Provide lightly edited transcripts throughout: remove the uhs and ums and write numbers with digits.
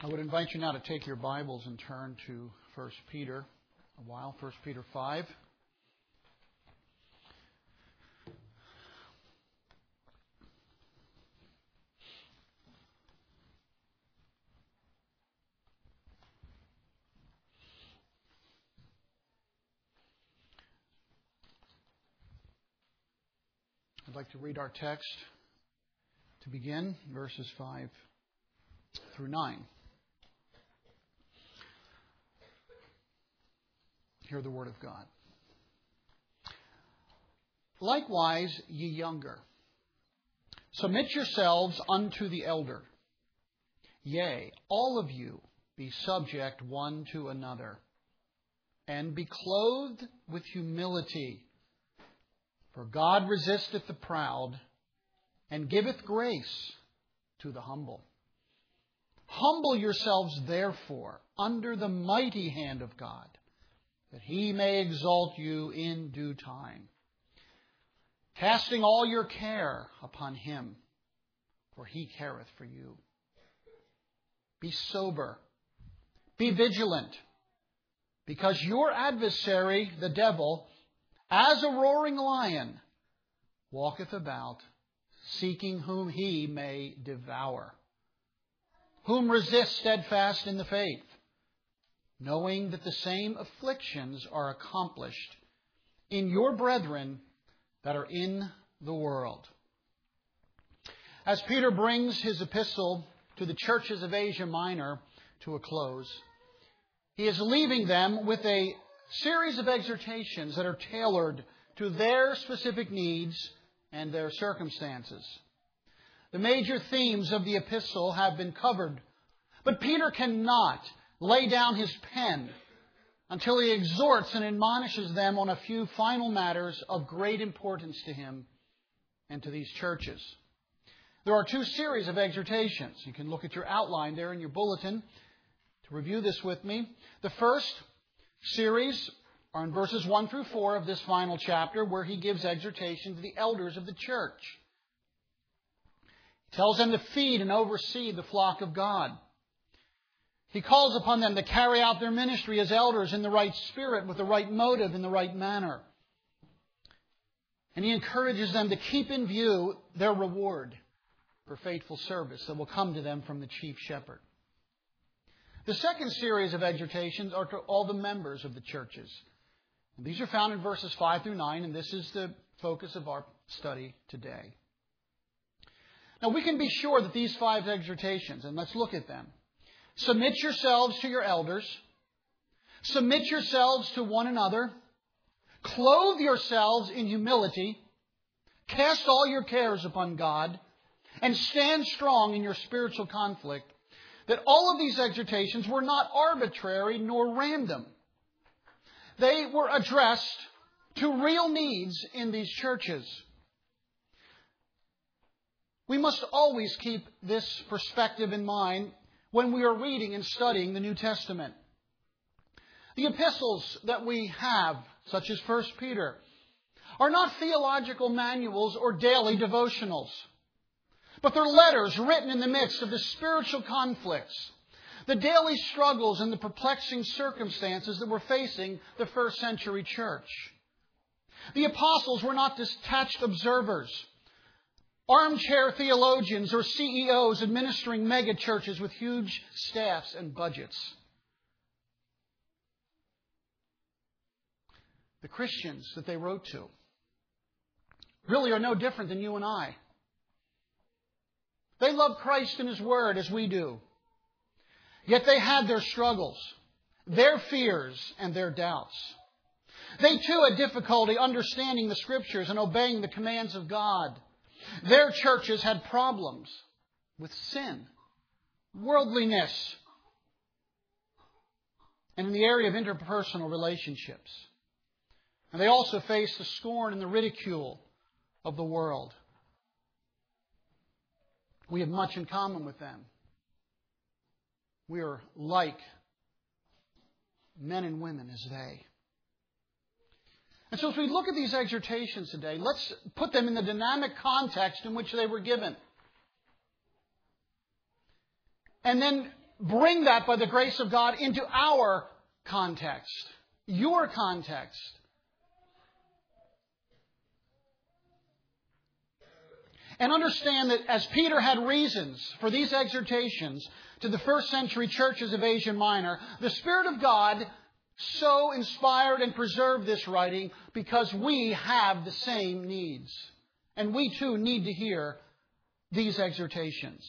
I would invite you now to take your Bibles and turn to 1 Peter a while, 1 Peter 5. I'd like to read our text to begin, verses 5 through 9. Hear the word of God. Likewise, ye younger, submit yourselves unto the elder. Yea, all of you be subject one to another, and be clothed with humility. For God resisteth the proud, and giveth grace to the humble. Humble yourselves, therefore, under the mighty hand of God, that He may exalt you in due time, casting all your care upon Him, for He careth for you. Be sober, be vigilant, because your adversary, the devil, as a roaring lion, walketh about, seeking whom he may devour. Whom resist steadfast in the faith, knowing that the same afflictions are accomplished in your brethren that are in the world. As Peter brings his epistle to the churches of Asia Minor to a close, he is leaving them with a series of exhortations that are tailored to their specific needs and their circumstances. The major themes of the epistle have been covered, but Peter cannot lay down his pen until he exhorts and admonishes them on a few final matters of great importance to him and to these churches. There are two series of exhortations. You can look at your outline there in your bulletin to review this with me. The first series are in verses 1 through 4 of this final chapter, where he gives exhortation to the elders of the church. He tells them to feed and oversee the flock of God. He calls upon them to carry out their ministry as elders in the right spirit, with the right motive, in the right manner. And he encourages them to keep in view their reward for faithful service that will come to them from the chief shepherd. The second series of exhortations are to all the members of the churches. And these are found in verses 5 through 9, and this is the focus of our study today. Now, we can be sure that these 5 exhortations, and let's look at them. Submit yourselves to your elders. Submit yourselves to one another. Clothe yourselves in humility. Cast all your cares upon God. And stand strong in your spiritual conflict. That all of these exhortations were not arbitrary nor random. They were addressed to real needs in these churches. We must always keep this perspective in mind when we are reading and studying the New Testament. The epistles that we have, such as 1 Peter, are not theological manuals or daily devotionals, but they're letters written in the midst of the spiritual conflicts, the daily struggles and the perplexing circumstances that were facing the first century church. The apostles were not detached observers, armchair theologians or CEOs administering mega churches with huge staffs and budgets. The Christians that they wrote to really are no different than you and I. They love Christ and His Word as we do. Yet they had their struggles, their fears, and their doubts. They too had difficulty understanding the Scriptures and obeying the commands of God. Their churches had problems with sin, worldliness, and in the area of interpersonal relationships. And they also faced the scorn and the ridicule of the world. We have much in common with them. We are like men and women as they. And so as we look at these exhortations today, let's put them in the dynamic context in which they were given. And then bring that by the grace of God into our context, your context. And understand that as Peter had reasons for these exhortations to the first century churches of Asia Minor, the Spirit of God so inspired and preserved this writing because we have the same needs. And we too need to hear these exhortations.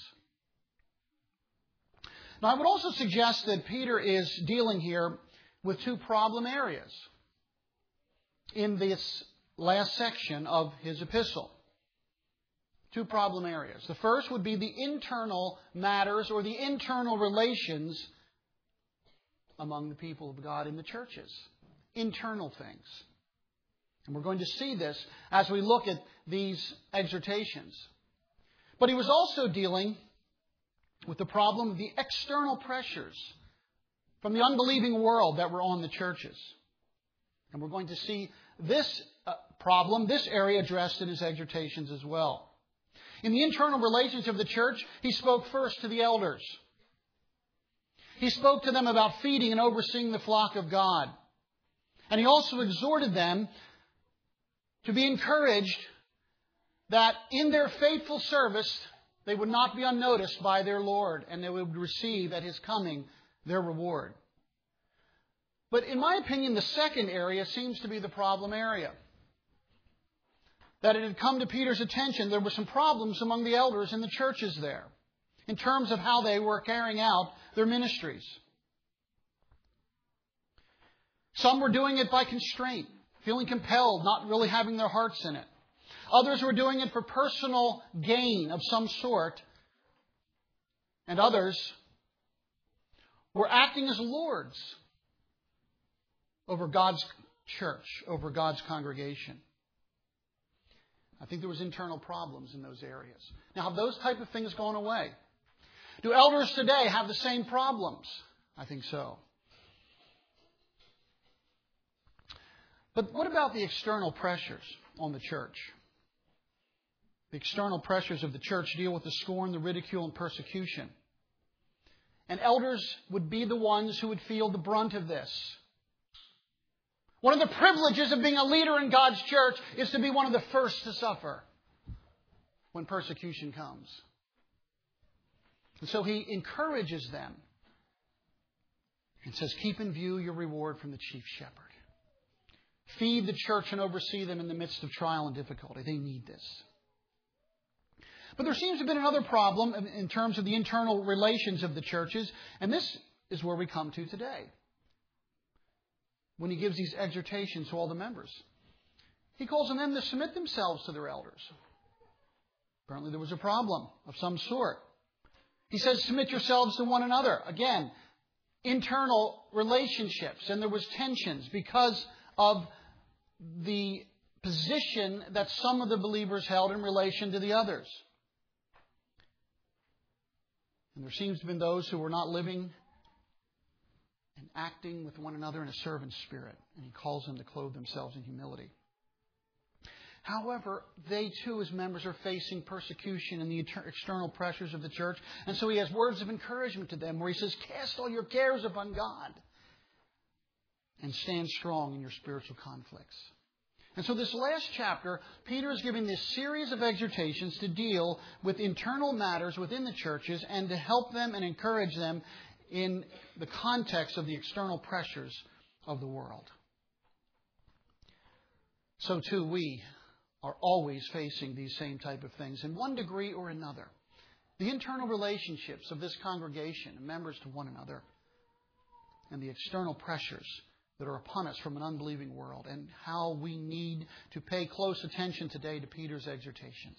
Now, I would also suggest that Peter is dealing here with two problem areas in this last section of his epistle. Two problem areas. The first would be the internal matters or the internal relations among the people of God in the churches. Internal things. And we're going to see this as we look at these exhortations. But he was also dealing with the problem of the external pressures from the unbelieving world that were on the churches. And we're going to see this problem, this area addressed in his exhortations as well. In the internal relations of the church, he spoke first to the elders. He spoke to them about feeding and overseeing the flock of God. And he also exhorted them to be encouraged that in their faithful service, they would not be unnoticed by their Lord, and they would receive at His coming their reward. But in my opinion, the second area seems to be the problem area. That it had come to Peter's attention, there were some problems among the elders in the churches there in terms of how they were carrying out their ministries. Some were doing it by constraint, feeling compelled, not really having their hearts in it. Others were doing it for personal gain of some sort. And others were acting as lords over God's church, over God's congregation. I think there was internal problems in those areas. Now, have those type of things gone away? Do elders today have the same problems? I think so. But what about the external pressures on the church? The external pressures of the church deal with the scorn, the ridicule, and persecution. And elders would be the ones who would feel the brunt of this. One of the privileges of being a leader in God's church is to be one of the first to suffer when persecution comes. And so he encourages them and says, keep in view your reward from the chief shepherd. Feed the church and oversee them in the midst of trial and difficulty. They need this. But there seems to have been another problem in terms of the internal relations of the churches, and this is where we come to today. When he gives these exhortations to all the members, he calls on them to submit themselves to their elders. Apparently there was a problem of some sort. He says, submit yourselves to one another. Again, internal relationships. And there was tensions because of the position that some of the believers held in relation to the others. And there seems to have been those who were not living and acting with one another in a servant spirit. And he calls them to clothe themselves in humility. However, they too, as members, are facing persecution and the external pressures of the church. And so he has words of encouragement to them where he says, cast all your cares upon God and stand strong in your spiritual conflicts. And so this last chapter, Peter is giving this series of exhortations to deal with internal matters within the churches and to help them and encourage them in the context of the external pressures of the world. So too, we are always facing these same type of things in one degree or another. The internal relationships of this congregation and members to one another and the external pressures that are upon us from an unbelieving world, and how we need to pay close attention today to Peter's exhortations.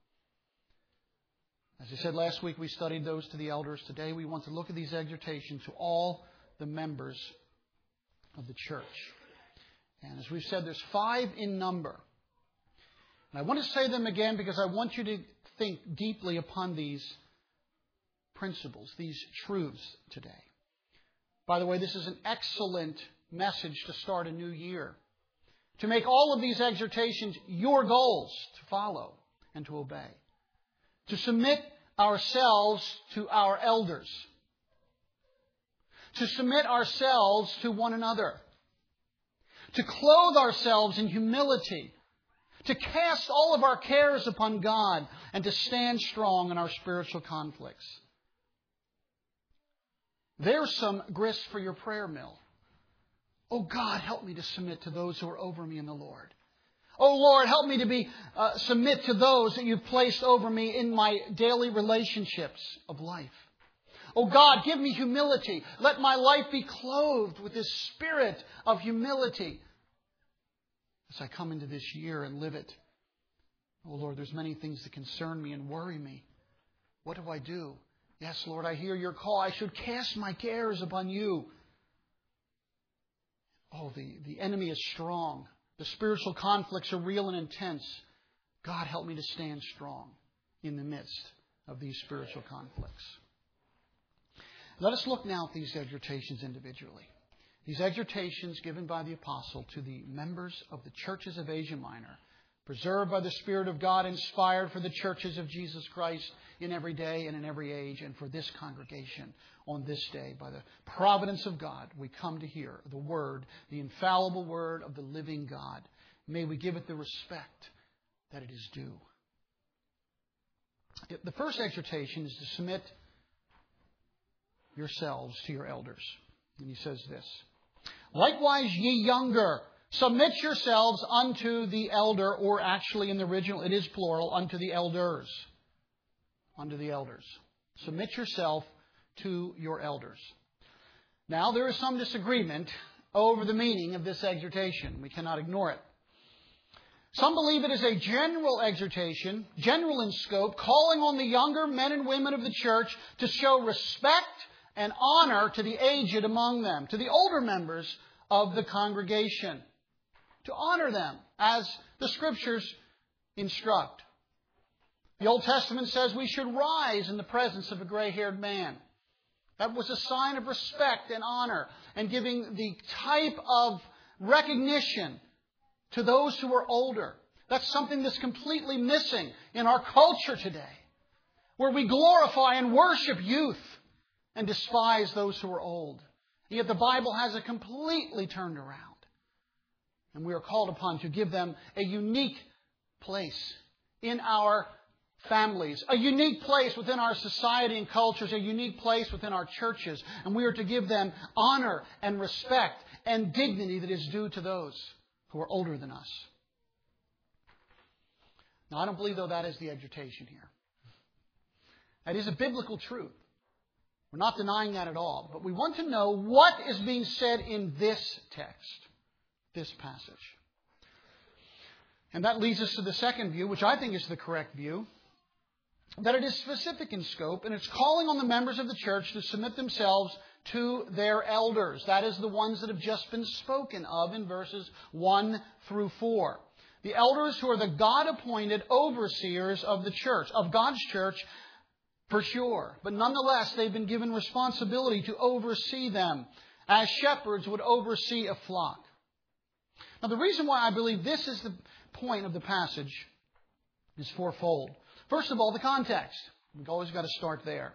As I said last week, we studied those to the elders. Today we want to look at these exhortations to all the members of the church. And as we've said, there's 5 in number. And I want to say them again because I want you to think deeply upon these principles, these truths today. By the way, this is an excellent message to start a new year. To make all of these exhortations your goals to follow and to obey. To submit ourselves to our elders. to submit ourselves to one another, to clothe ourselves in humility, to cast all of our cares upon God, and to stand strong in our spiritual conflicts. There's some grist for your prayer mill. Oh God, help me to submit to those who are over me in the Lord. Oh Lord, help me to submit to those that you've placed over me in my daily relationships of life. Oh God, give me humility. Let my life be clothed with this spirit of humility as I come into this year and live it. Oh Lord, there's many things that concern me and worry me. What do I do? Yes, Lord, I hear your call. I should cast my cares upon you. Oh, the enemy is strong. The spiritual conflicts are real and intense. God, help me to stand strong in the midst of these spiritual conflicts. Let us look now at these exhortations individually. These exhortations given by the apostle to the members of the churches of Asia Minor, preserved by the Spirit of God, inspired for the churches of Jesus Christ in every day and in every age, and for this congregation on this day. By the providence of God, we come to hear the Word, the infallible Word of the living God. May we give it the respect that it is due. The first exhortation is to submit yourselves to your elders. And he says this, "Likewise, ye younger, submit yourselves unto the elder," or actually in the original it is plural, unto the elders. Unto the elders. Submit yourself to your elders. Now, there is some disagreement over the meaning of this exhortation. We cannot ignore it. Some believe it is a general exhortation, general in scope, calling on the younger men and women of the church to show respect and honor to the aged among them, to the older members of the congregation, to honor them as the Scriptures instruct. The Old Testament says we should rise in the presence of a gray-haired man. That was a sign of respect and honor and giving the type of recognition to those who are older. That's something that's completely missing in our culture today, where we glorify and worship youth and despise those who are old. Yet the Bible has it completely turned around. And we are called upon to give them a unique place in our families, a unique place within our society and cultures, a unique place within our churches. And we are to give them honor and respect and dignity that is due to those who are older than us. Now, I don't believe, though, that is the exhortation here. That is a biblical truth. We're not denying that at all. But we want to know what is being said in this text, this passage. And that leads us to the second view, which I think is the correct view, that it is specific in scope, and it's calling on the members of the church to submit themselves to their elders. That is the ones that have just been spoken of in verses 1 through 4. The elders who are the God-appointed overseers of the church, of God's church, for sure. But nonetheless, they've been given responsibility to oversee them as shepherds would oversee a flock. Now, the reason why I believe this is the point of the passage is fourfold. First of all, the context. We've always got to start there.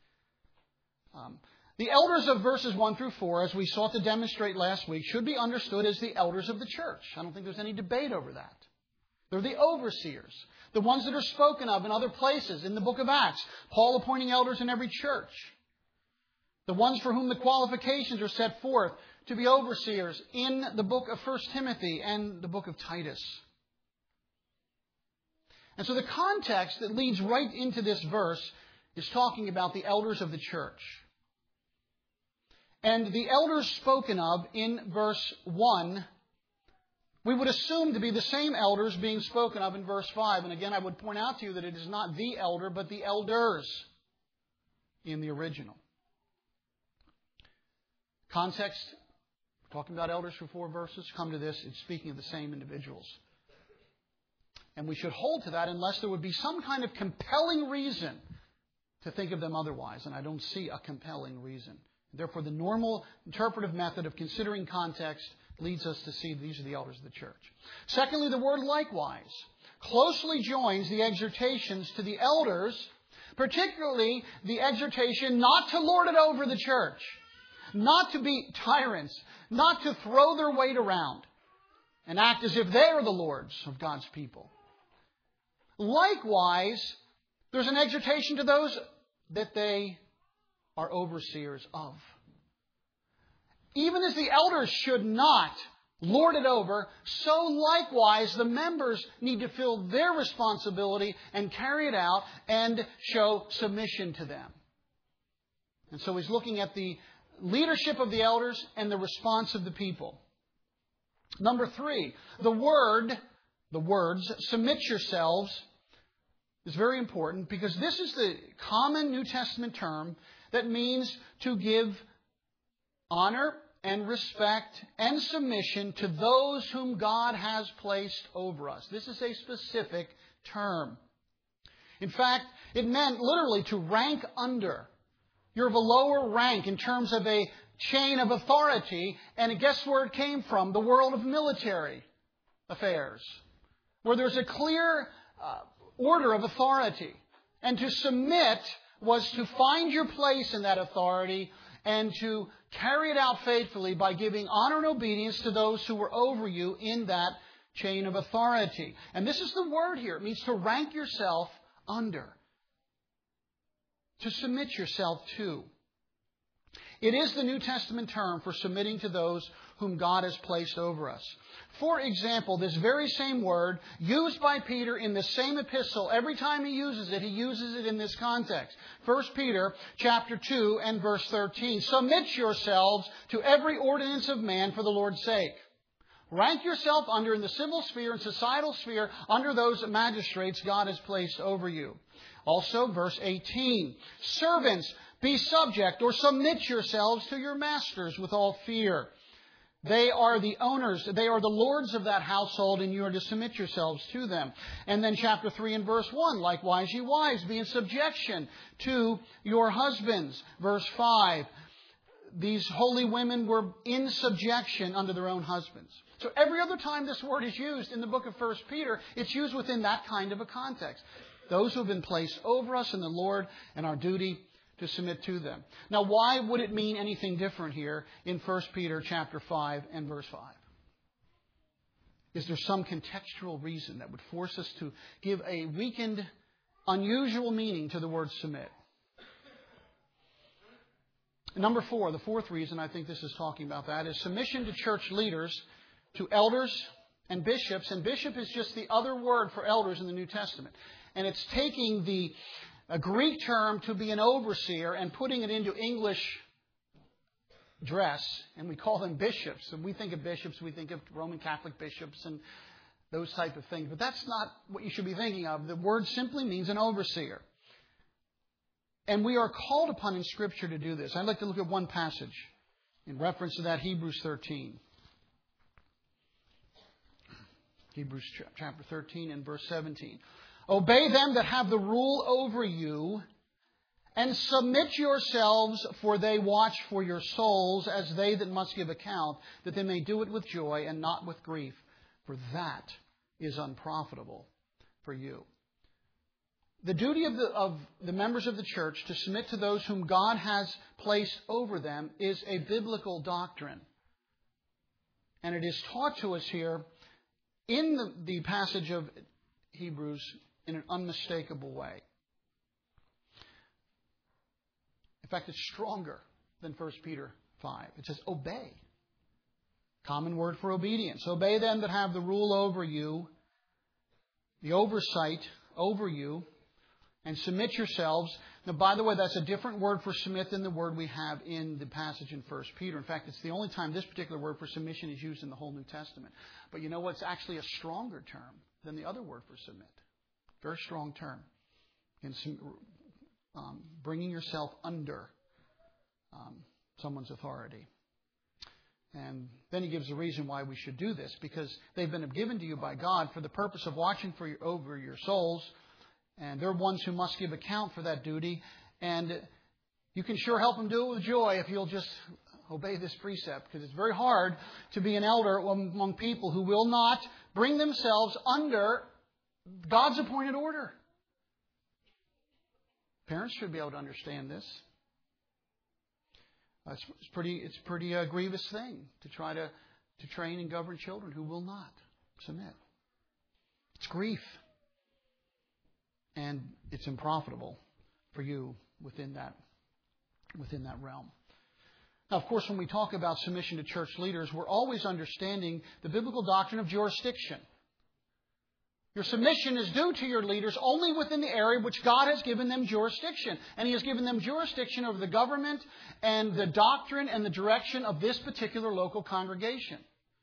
The elders of verses 1 through 4, as we sought to demonstrate last week, should be understood as the elders of the church. I don't think there's any debate over that. They're the overseers, the ones that are spoken of in other places in the book of Acts. Paul appointing elders in every church. The ones for whom the qualifications are set forth to be overseers in the book of 1 Timothy and the book of Titus. And so the context that leads right into this verse is talking about the elders of the church. And the elders spoken of in verse 1, we would assume to be the same elders being spoken of in verse 5. And again, I would point out to you that it is not the elder, but the elders in the original. Context, we're talking about elders for 4 verses. Come to this, it's speaking of the same individuals. And we should hold to that unless there would be some kind of compelling reason to think of them otherwise. And I don't see a compelling reason. Therefore, the normal interpretive method of considering context leads us to see these are the elders of the church. Secondly, the word likewise closely joins the exhortations to the elders, particularly the exhortation not to lord it over the church, not to be tyrants, not to throw their weight around and act as if they are the lords of God's people. Likewise, there's an exhortation to those that they are overseers of. Even as the elders should not lord it over, so likewise the members need to feel their responsibility and carry it out and show submission to them. And so he's looking at the leadership of the elders and the response of the people. Number 3, the words, submit yourselves, is very important because this is the common New Testament term that means to give honor and respect and submission to those whom God has placed over us. This is a specific term. In fact, it meant literally to rank under. You're of a lower rank in terms of a chain of authority. And guess where it came from? The world of military affairs, where there's a clear order of authority. And to submit was to find your place in that authority and to carry it out faithfully by giving honor and obedience to those who were over you in that chain of authority. And this is the word here. It means to rank yourself under. To submit yourself to. It is the New Testament term for submitting to those whom God has placed over us. For example, this very same word used by Peter in the same epistle, every time he uses it in this context. 1 Peter chapter 2 and verse 13. Submit yourselves to every ordinance of man for the Lord's sake. Rank yourself under in the civil sphere and societal sphere under those magistrates God has placed over you. Also, verse 18. Servants, be subject or submit yourselves to your masters with all fear. They are the owners, they are the lords of that household, and you are to submit yourselves to them. And then chapter 3 and verse 1, likewise, ye wives, be in subjection to your husbands. Verse 5, these holy women were in subjection under their own husbands. So every other time this word is used in the book of 1 Peter, it's used within that kind of a context. Those who have been placed over us in the Lord and our duty to submit to them. Now, why would it mean anything different here in 1 Peter chapter 5 and verse 5? Is there some contextual reason that would force us to give a weakened, unusual meaning to the word submit? Number 4, the fourth reason I think this is talking about that is submission to church leaders, to elders and bishops. And bishop is just the other word for elders in the New Testament. And it's taking a Greek term to be an overseer and putting it into English dress, and we call them bishops. And we think of bishops, we think of Roman Catholic bishops and those type of things. But that's not what you should be thinking of. The word simply means an overseer. And we are called upon in Scripture to do this. I'd like to look at one passage in reference to that, Hebrews 13. Hebrews chapter 13 and verse 17. Obey them that have the rule over you, and submit yourselves, for they watch for your souls, as they that must give account, that they may do it with joy and not with grief, for that is unprofitable for you. The duty of the members of the church to submit to those whom God has placed over them is a biblical doctrine. And it is taught to us here in the passage of Hebrews in an unmistakable way. In fact, it's stronger than 1 Peter 5. It says, obey. Common word for obedience. Obey them that have the rule over you, the oversight over you, and submit yourselves. Now, by the way, that's a different word for submit than the word we have in the passage in 1 Peter. In fact, it's the only time this particular word for submission is used in the whole New Testament. But you know what? It's actually a stronger term than the other word for submit. Very strong term. In bringing yourself under someone's authority. And then he gives a reason why we should do this. Because they've been given to you by God for the purpose of watching over your souls. And they're ones who must give account for that duty. And you can sure help them do it with joy if you'll just obey this precept. Because it's very hard to be an elder among people who will not bring themselves under God's appointed order. Parents should be able to understand this. It's pretty grievous thing to try to train and govern children who will not submit. It's grief. And it's unprofitable for you within that realm. Now, of course, when we talk about submission to church leaders, we're always understanding the biblical doctrine of jurisdiction. Your submission is due to your leaders only within the area which God has given them jurisdiction. And He has given them jurisdiction over the government and the doctrine and the direction of this particular local congregation.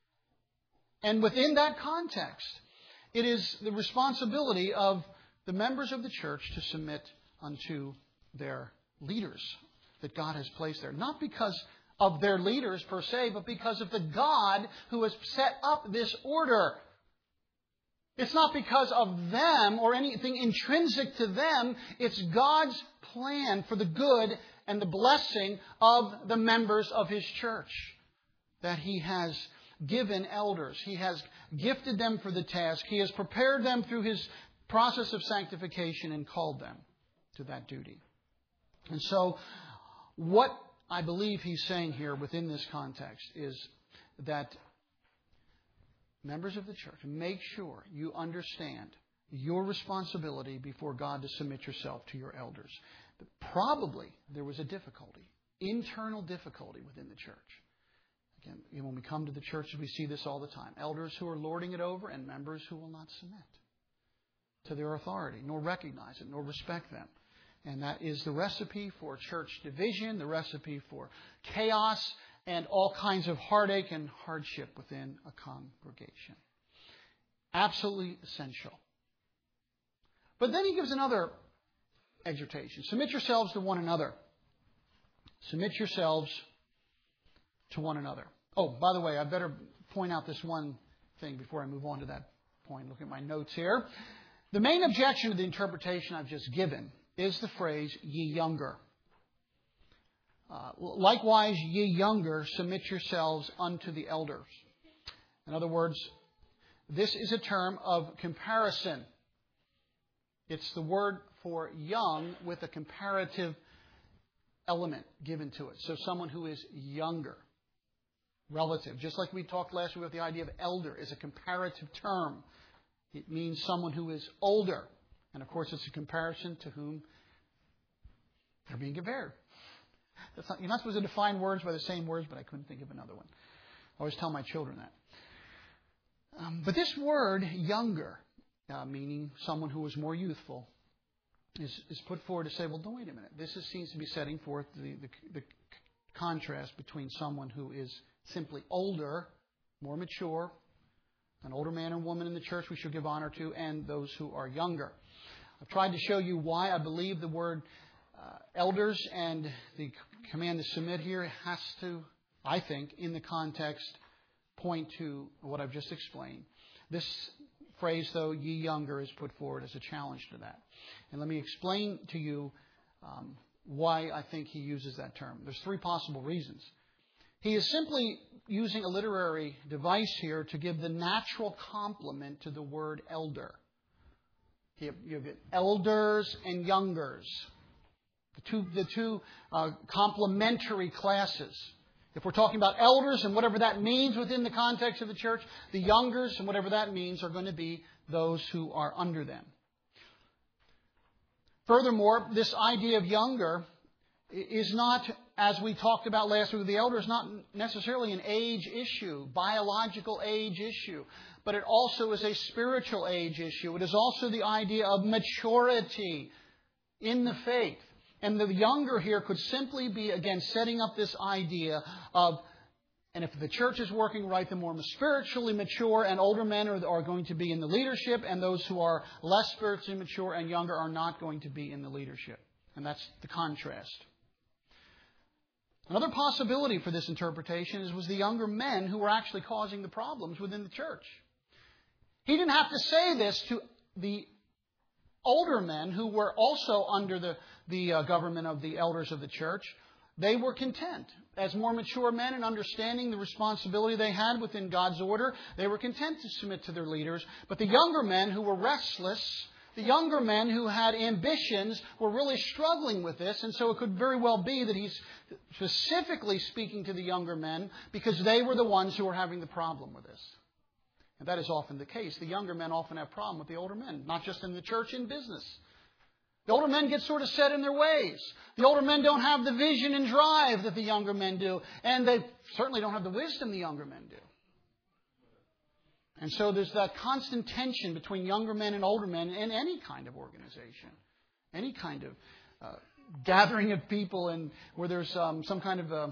And within that context, it is the responsibility of the members of the church to submit unto their leaders that God has placed there. Not because of their leaders per se, but because of the God who has set up this order. It's not because of them or anything intrinsic to them. It's God's plan for the good and the blessing of the members of His church that He has given elders. He has gifted them for the task. He has prepared them through His process of sanctification and called them to that duty. And so what I believe He's saying here within this context is that members of the church, make sure you understand your responsibility before God to submit yourself to your elders. But probably there was a difficulty, internal difficulty within the church. Again, when we come to the churches, we see this all the time. Elders who are lording it over and members who will not submit to their authority, nor recognize it, nor respect them. And that is the recipe for church division, the recipe for chaos, and all kinds of heartache and hardship within a congregation. Absolutely essential. But then he gives another exhortation. Submit yourselves to one another. Submit yourselves to one another. Oh, by the way, I better point out this one thing before I move on to that point. Look at my notes here. The main objection to the interpretation I've just given is the phrase, ye younger. Likewise, ye younger, submit yourselves unto the elders. In other words, this is a term of comparison. It's the word for young with a comparative element given to it. So someone who is younger, relative. Just like we talked last week about the idea of elder is a comparative term. It means someone who is older. And of course, it's a comparison to whom they're being compared. You're not supposed to define words by the same words, but I couldn't think of another one. I always tell my children that. But this word, younger, meaning someone who is more youthful, is put forward to say, well, wait a minute. This seems to be setting forth the contrast between someone who is simply older, more mature, an older man or woman in the church we should give honor to, and those who are younger. I've tried to show you why I believe the word elders and the command to submit here has to, I think, in the context, point to what I've just explained. This phrase, though, ye younger, is put forward as a challenge to that. And let me explain to you why I think he uses that term. There's three possible reasons. He is simply using a literary device here to give the natural complement to the word elder. You have elders and youngers. The two complementary classes. If we're talking about elders and whatever that means within the context of the church, the youngers and whatever that means are going to be those who are under them. Furthermore, this idea of younger is not, as we talked about last week with the elders, not necessarily an age issue, biological age issue, but it also is a spiritual age issue. It is also the idea of maturity in the faith. And the younger here could simply be, again, setting up this idea of, and if the church is working right, the more spiritually mature and older men are going to be in the leadership, and those who are less spiritually mature and younger are not going to be in the leadership. And that's the contrast. Another possibility for this interpretation was the younger men who were actually causing the problems within the church. He didn't have to say this to the older men who were also under the government of the elders of the church. They were content. As more mature men and understanding the responsibility they had within God's order, they were content to submit to their leaders. But the younger men who were restless, the younger men who had ambitions were really struggling with this, and so it could very well be that he's specifically speaking to the younger men because they were the ones who were having the problem with this. And that is often the case. The younger men often have a problem with the older men, not just in the church, in business. The older men get sort of set in their ways. The older men don't have the vision and drive that the younger men do, and they certainly don't have the wisdom the younger men do. And so there's that constant tension between younger men and older men in any kind of organization, any kind of gathering of people, and where there's some kind of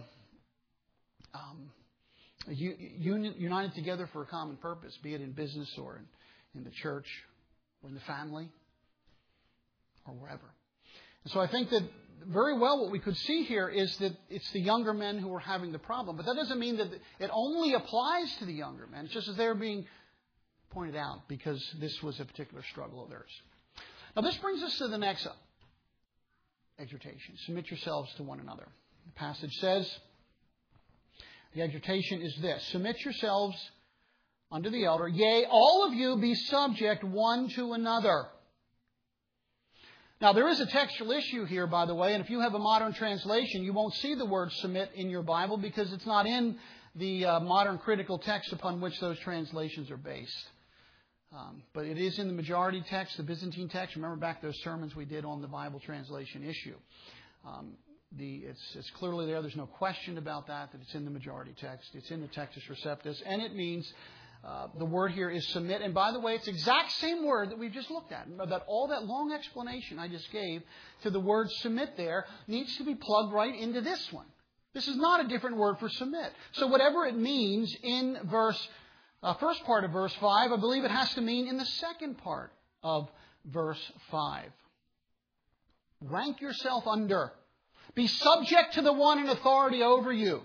united together for a common purpose, be it in business or in the church or in the family or wherever. And so I think that very well what we could see here is that it's the younger men who are having the problem. But that doesn't mean that it only applies to the younger men. It's just as they're being pointed out because this was a particular struggle of theirs. Now this brings us to the next exhortation. Submit yourselves to one another. The passage says, the exhortation is this: submit yourselves unto the elder. Yea, all of you be subject one to another. Now, there is a textual issue here, by the way, and if you have a modern translation, you won't see the word submit in your Bible because it's not in the modern critical text upon which those translations are based. But it is in the majority text, the Byzantine text. Remember back those sermons we did on the Bible translation issue. It's clearly there. There's no question about that it's in the majority text. It's in the Textus Receptus, and it means the word here is submit. And by the way, it's the exact same word that we've just looked at. That all that long explanation I just gave to the word submit there needs to be plugged right into this one. This is not a different word for submit. So whatever it means in first part of verse 5, I believe it has to mean in the second part of verse 5. Rank yourself under. Be subject to the one in authority over you.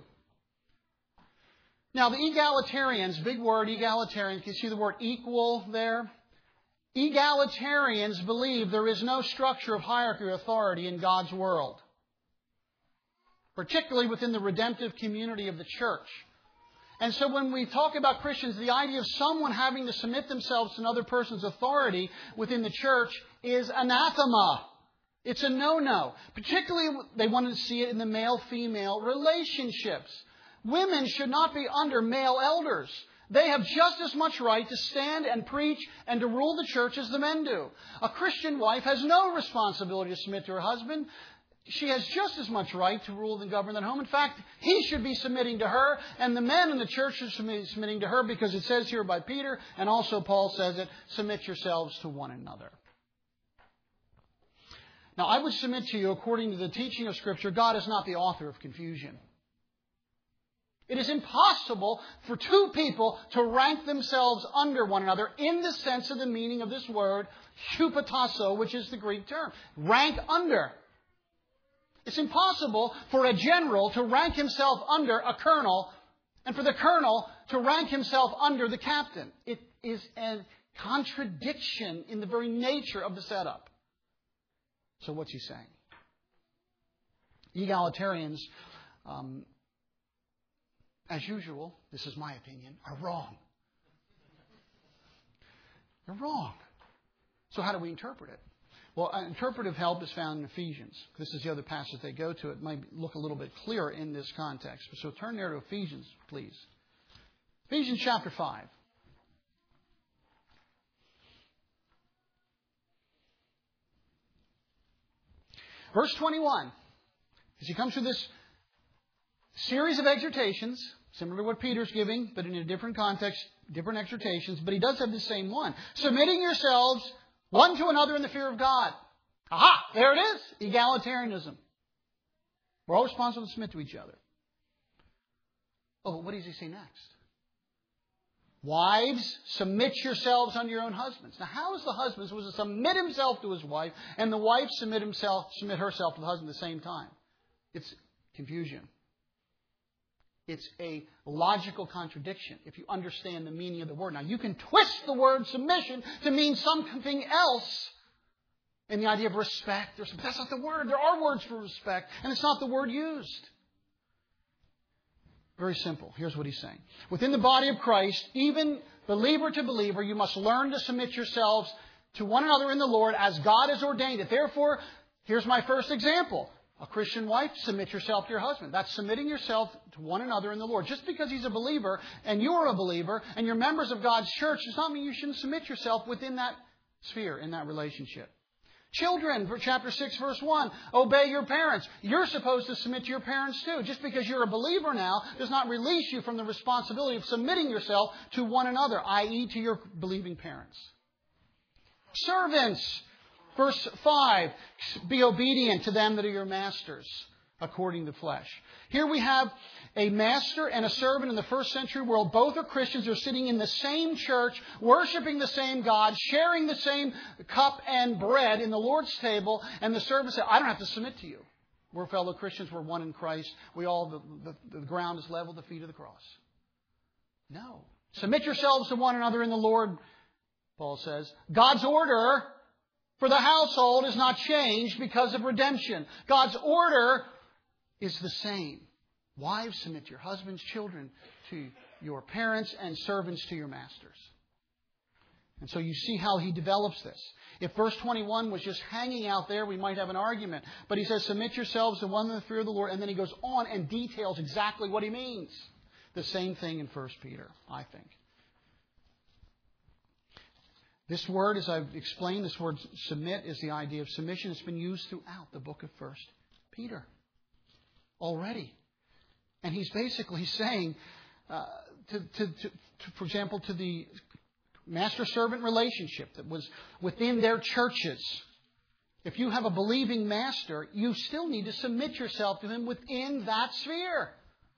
Now, the egalitarians, big word, egalitarian. Can you see the word equal there? Egalitarians believe there is no structure of hierarchy or authority in God's world, particularly within the redemptive community of the church. And so when we talk about Christians, the idea of someone having to submit themselves to another person's authority within the church is anathema. It's a no-no. Particularly, they wanted to see it in the male-female relationships. Women should not be under male elders. They have just as much right to stand and preach and to rule the church as the men do. A Christian wife has no responsibility to submit to her husband. She has just as much right to rule and govern the home. In fact, he should be submitting to her, and the men in the church should be submitting to her, because it says here by Peter, and also Paul says it, submit yourselves to one another. Now, I would submit to you, according to the teaching of Scripture, God is not the author of confusion. It is impossible for two people to rank themselves under one another in the sense of the meaning of this word, hupotasso, which is the Greek term. Rank under. It's impossible for a general to rank himself under a colonel, and for the colonel to rank himself under the captain. It is a contradiction in the very nature of the setup. So what's he saying? Egalitarians, as usual, this is my opinion, are wrong. They're wrong. So how do we interpret it? Well, interpretive help is found in Ephesians. This is the other passage they go to. It might look a little bit clearer in this context. So turn there to Ephesians, please. Ephesians chapter 5. Verse 21. As he comes through this series of exhortations, similar to what Peter's giving, but in a different context, different exhortations, but he does have the same one. Submitting yourselves one to another in the fear of God. Aha! There it is. Egalitarianism. We're all responsible to submit to each other. Oh, but what does he say next? Wives, submit yourselves unto your own husbands. Now, how is the husband supposed to submit himself to his wife and the wife submit herself to the husband at the same time? It's confusion. It's a logical contradiction if you understand the meaning of the word. Now, you can twist the word submission to mean something else in the idea of respect. But that's not the word. There are words for respect, and it's not the word used. Very simple. Here's what he's saying. Within the body of Christ, even believer to believer, you must learn to submit yourselves to one another in the Lord as God has ordained it. Therefore, here's my first example. A Christian wife, submit yourself to your husband. That's submitting yourself to one another in the Lord. Just because he's a believer and you're a believer and you're members of God's church does not mean you shouldn't submit yourself within that sphere, in that relationship. Children, chapter 6, verse 1, obey your parents. You're supposed to submit to your parents too. Just because you're a believer now does not release you from the responsibility of submitting yourself to one another, i.e. to your believing parents. Servants, verse 5, be obedient to them that are your masters, according to the flesh. Here we have a master and a servant in the first century world. Both are Christians. They're sitting in the same church, worshiping the same God, sharing the same cup and bread in the Lord's table. And the servant said, I don't have to submit to you. We're fellow Christians. We're one in Christ. We all, the ground is level at the feet of the cross. No. Submit yourselves to one another in the Lord, Paul says. God's order for the household is not changed because of redemption. God's order is the same. Wives, submit to your husbands, children to your parents, and servants to your masters. And so you see how he develops this. If verse 21 was just hanging out there, we might have an argument. But he says, submit yourselves to one in the fear of the Lord. And then he goes on and details exactly what he means. The same thing in 1 Peter, I think. This word, as I've explained, this word submit is the idea of submission. It's been used throughout the book of 1 Peter already. And he's basically saying, for example, to the master-servant relationship that was within their churches. If you have a believing master, you still need to submit yourself to him within that sphere.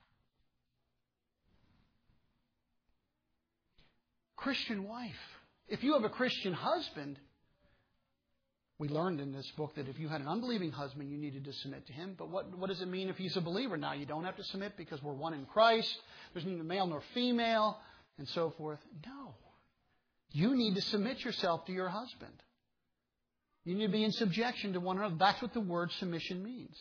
Christian wife. If you have a Christian husband, we learned in this book that if you had an unbelieving husband, you needed to submit to him. But what does it mean if he's a believer? Now, you don't have to submit because we're one in Christ. There's neither male nor female, and so forth. No. You need to submit yourself to your husband. You need to be in subjection to one another. That's what the word submission means.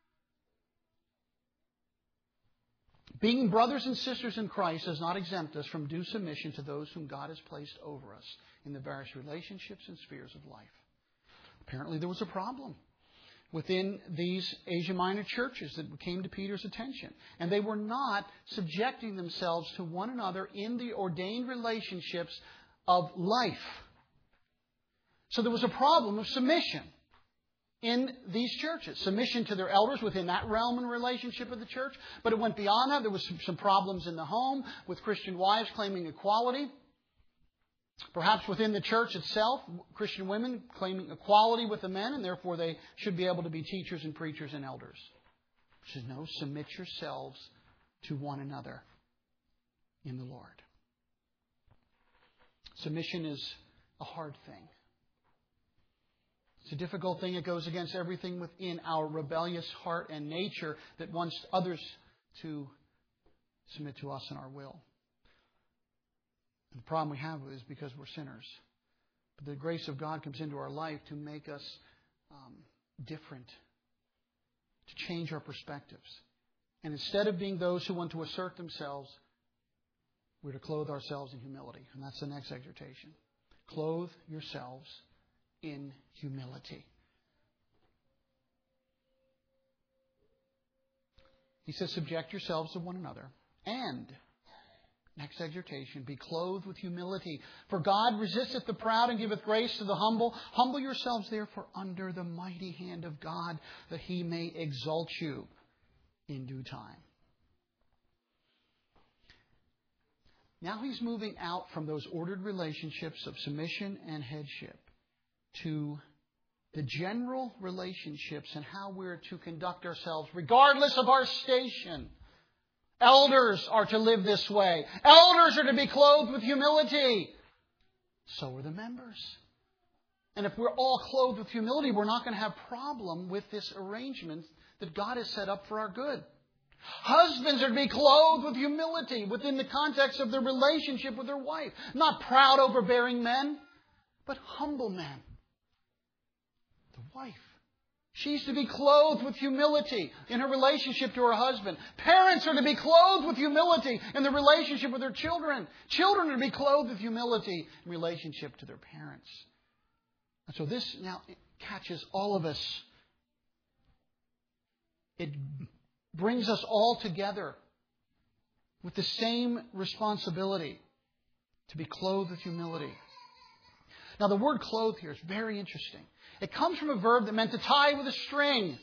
Being brothers and sisters in Christ does not exempt us from due submission to those whom God has placed over us in the various relationships and spheres of life. Apparently there was a problem within these Asia Minor churches that came to Peter's attention. And they were not subjecting themselves to one another in the ordained relationships of life. So there was a problem of submission in these churches. Submission to their elders within that realm and relationship of the church. But it went beyond that. There was some problems in the home with Christian wives claiming equality. Perhaps within the church itself, Christian women claiming equality with the men, and therefore they should be able to be teachers and preachers and elders. Which is no, submit yourselves to one another in the Lord. Submission is a hard thing. It's a difficult thing. It goes against everything within our rebellious heart and nature that wants others to submit to us in our will. And the problem we have is because we're sinners. But the grace of God comes into our life to make us different, to change our perspectives. And instead of being those who want to assert themselves, we're to clothe ourselves in humility. And that's the next exhortation. Clothe yourselves in humility. He says, subject yourselves to one another. And, next exhortation, be clothed with humility. For God resisteth the proud and giveth grace to the humble. Humble yourselves therefore under the mighty hand of God, that He may exalt you in due time. Now he's moving out from those ordered relationships of submission and headship to the general relationships and how we're to conduct ourselves regardless of our station. Elders are to live this way. Elders are to be clothed with humility. So are the members. And if we're all clothed with humility, we're not going to have problem with this arrangement that God has set up for our good. Husbands are to be clothed with humility within the context of their relationship with their wife. Not proud, overbearing men, but humble men. The wife. She's to be clothed with humility in her relationship to her husband. Parents are to be clothed with humility in their relationship with their children. Children are to be clothed with humility in relationship to their parents. And so this now catches all of us. It brings us all together with the same responsibility to be clothed with humility. Now the word clothed here is very interesting. It comes from a verb that meant to tie with a string.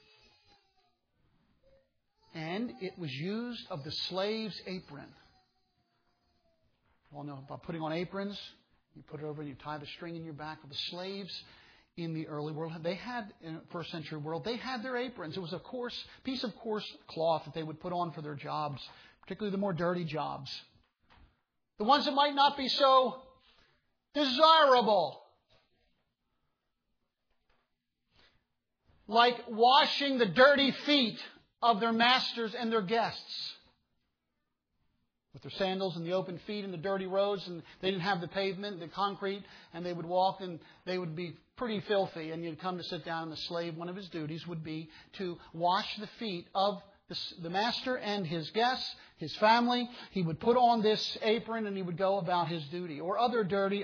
And it was used of the slave's apron. You all know about putting on aprons. You put it over and you tie the string in your back. Well, the slaves in the early world, they had, in the first century world, they had their aprons. It was a piece of coarse cloth that they would put on for their jobs, particularly the more dirty jobs. The ones that might not be so desirable. Like washing the dirty feet of their masters and their guests. With their sandals and the open feet and the dirty roads, and they didn't have the pavement, the concrete, and they would walk and they would be pretty filthy. And you'd come to sit down, and the slave, one of his duties would be to wash the feet of the master and his guests, his family. He would put on this apron and he would go about his duty, or other dirty,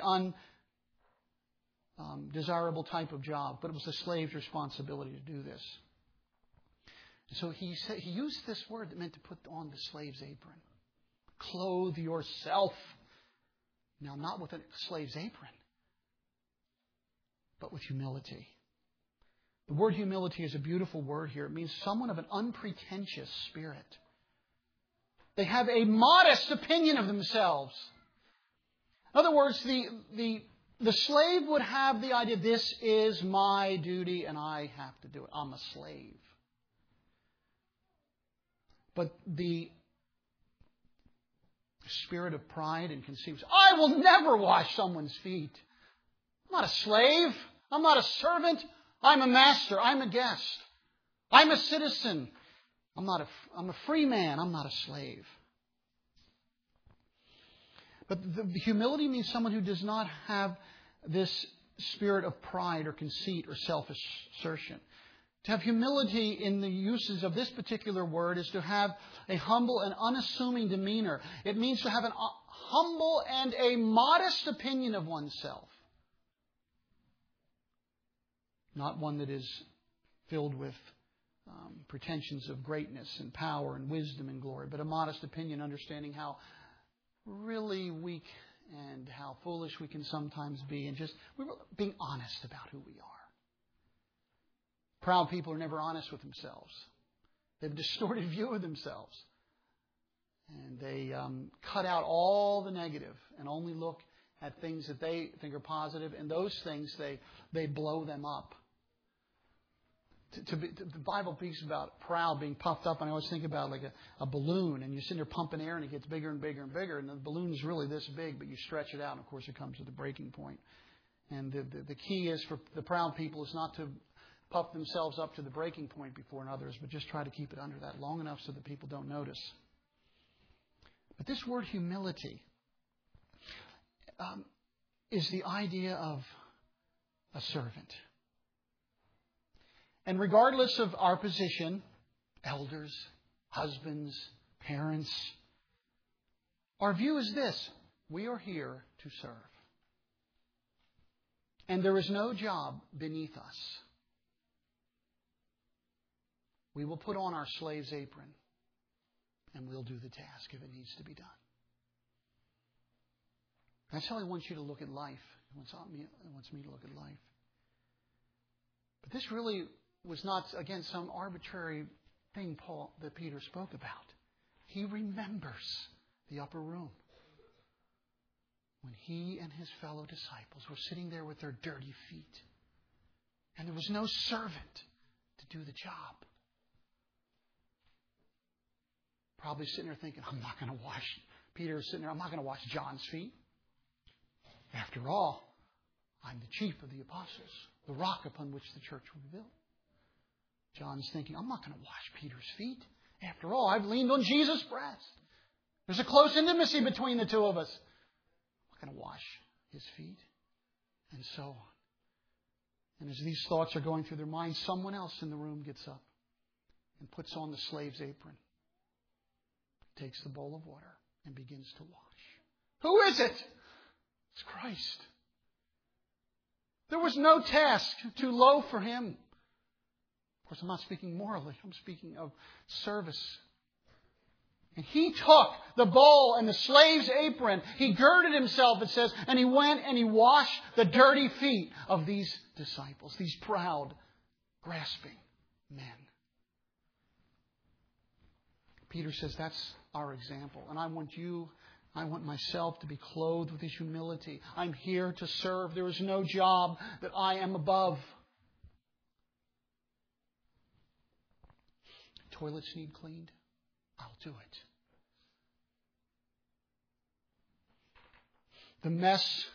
undesirable type of job. But it was the slave's responsibility to do this. And so he used this word that meant to put on the slave's apron. Clothe yourself. Now, not with a slave's apron, but with humility. The word humility is a beautiful word here. It means someone of an unpretentious spirit. They have a modest opinion of themselves. In other words, the slave would have the idea, this is my duty and I have to do it. I'm a slave. But the spirit of pride and conceit, I will never wash someone's feet. I'm not a slave. I'm not a servant. I'm a master. I'm a guest. I'm a citizen. I'm a free man. I'm not a slave. But the humility means someone who does not have this spirit of pride or conceit or self-assertion. To have humility in the uses of this particular word is to have a humble and unassuming demeanor. It means to have an humble and a modest opinion of oneself. Not one that is filled with pretensions of greatness and power and wisdom and glory, but a modest opinion, understanding how really weak and how foolish we can sometimes be, and just being honest about who we are. Proud people are never honest with themselves. They have a distorted view of themselves. And they cut out all the negative and only look at things that they think are positive. And those things, they blow them up. The Bible speaks about proud, being puffed up. And I always think about like a balloon. And you're sitting there pumping air and it gets bigger and bigger and bigger. And the balloon is really this big, but you stretch it out. And of course, it comes to the breaking point. And the key is for the proud people is not to puff themselves up to the breaking point before others, but just try to keep it under that long enough so that people don't notice. But this word humility is the idea of a servant. And regardless of our position, elders, husbands, parents, our view is this: we are here to serve. And there is no job beneath us. We will put on our slave's apron and we'll do the task if it needs to be done. That's how He wants you to look at life. He wants me to look at life. But this really was not, again, some arbitrary thing that Peter spoke about. He remembers the upper room when he and his fellow disciples were sitting there with their dirty feet. And there was no servant to do the job. Probably sitting there thinking, I'm not going to wash. Peter is sitting there, I'm not going to wash John's feet. After all, I'm the chief of the apostles, the rock upon which the church will be built. John's thinking, I'm not going to wash Peter's feet. After all, I've leaned on Jesus' breast. There's a close intimacy between the two of us. I'm not going to wash his feet. And so on. And as these thoughts are going through their minds, someone else in the room gets up and puts on the slave's apron, takes the bowl of water, and begins to wash. Who is it? It's Christ. There was no task too low for him. Of course, I'm not speaking morally. I'm speaking of service. And he took the bowl and the slave's apron. He girded himself, it says, and he went and he washed the dirty feet of these disciples, these proud, grasping men. Peter says that's our example. And I want myself to be clothed with His humility. I'm here to serve. There is no job that I am above. Toilets need cleaned? I'll do it. The mess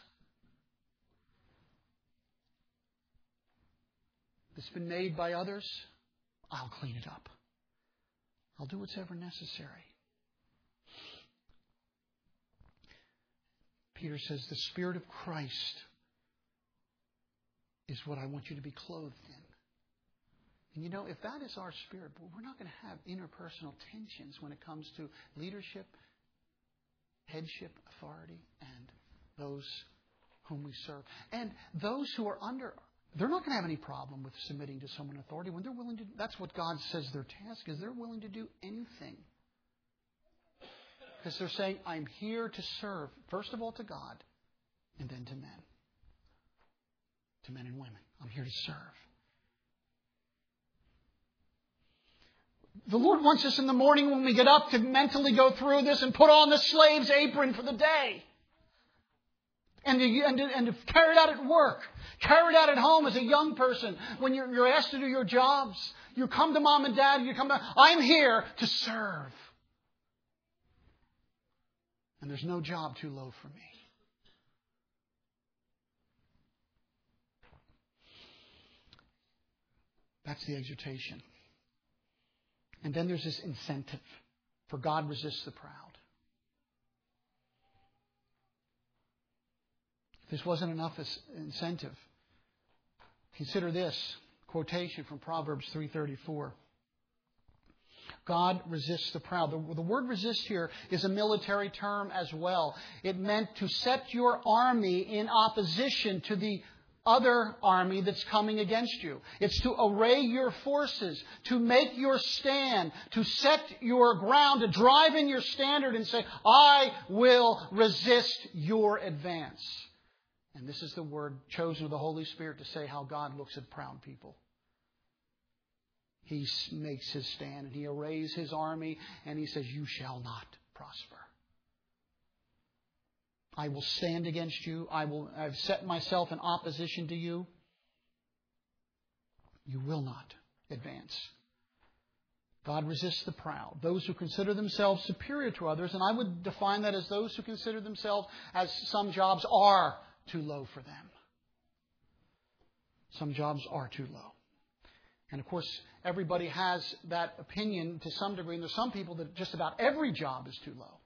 that's been made by others, I'll clean it up. I'll do what's ever necessary. Peter says the Spirit of Christ is what I want you to be clothed in. And you know, if that is our spirit, we're not going to have interpersonal tensions when it comes to leadership, headship, authority, and those whom we serve. And those who are under, they're not going to have any problem with submitting to someone in authority when they're willing to. That's what God says their task is. They're willing to do anything. Because they're saying, I'm here to serve, first of all to God, and then to men. To men and women. I'm here to serve. The Lord wants us in the morning when we get up to mentally go through this and put on the slave's apron for the day. And to carry it out at work. Carry it out at home as a young person. When you're asked to do your jobs. You come to mom and dad. I'm here to serve. And there's no job too low for me. That's the exhortation. And then there's this incentive. For God resists the proud. If this wasn't enough incentive, consider this quotation from Proverbs 3:34. God resists the proud. The word resist here is a military term as well. It meant to set your army in opposition to the other army that's coming against you. It's to array your forces, to make your stand, to set your ground, to drive in your standard and say, I will resist your advance. And this is the word chosen of the Holy Spirit to say how God looks at proud people. He makes His stand and He arrays His army and He says, you shall not prosper. I will stand against you. I've set myself in opposition to you. You will not advance. God resists the proud, those who consider themselves superior to others, and I would define that as those who consider themselves as some jobs are too low for them. Some jobs are too low. And of course, everybody has that opinion to some degree, and there's some people that just about every job is too low.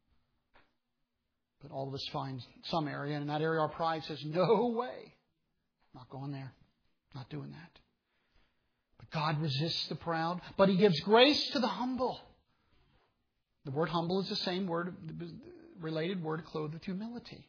But all of us find some area, and in that area our pride says, no way. Not going there. Not doing that. But God resists the proud, but He gives grace to the humble. The word humble is the same word, related word clothed with humility.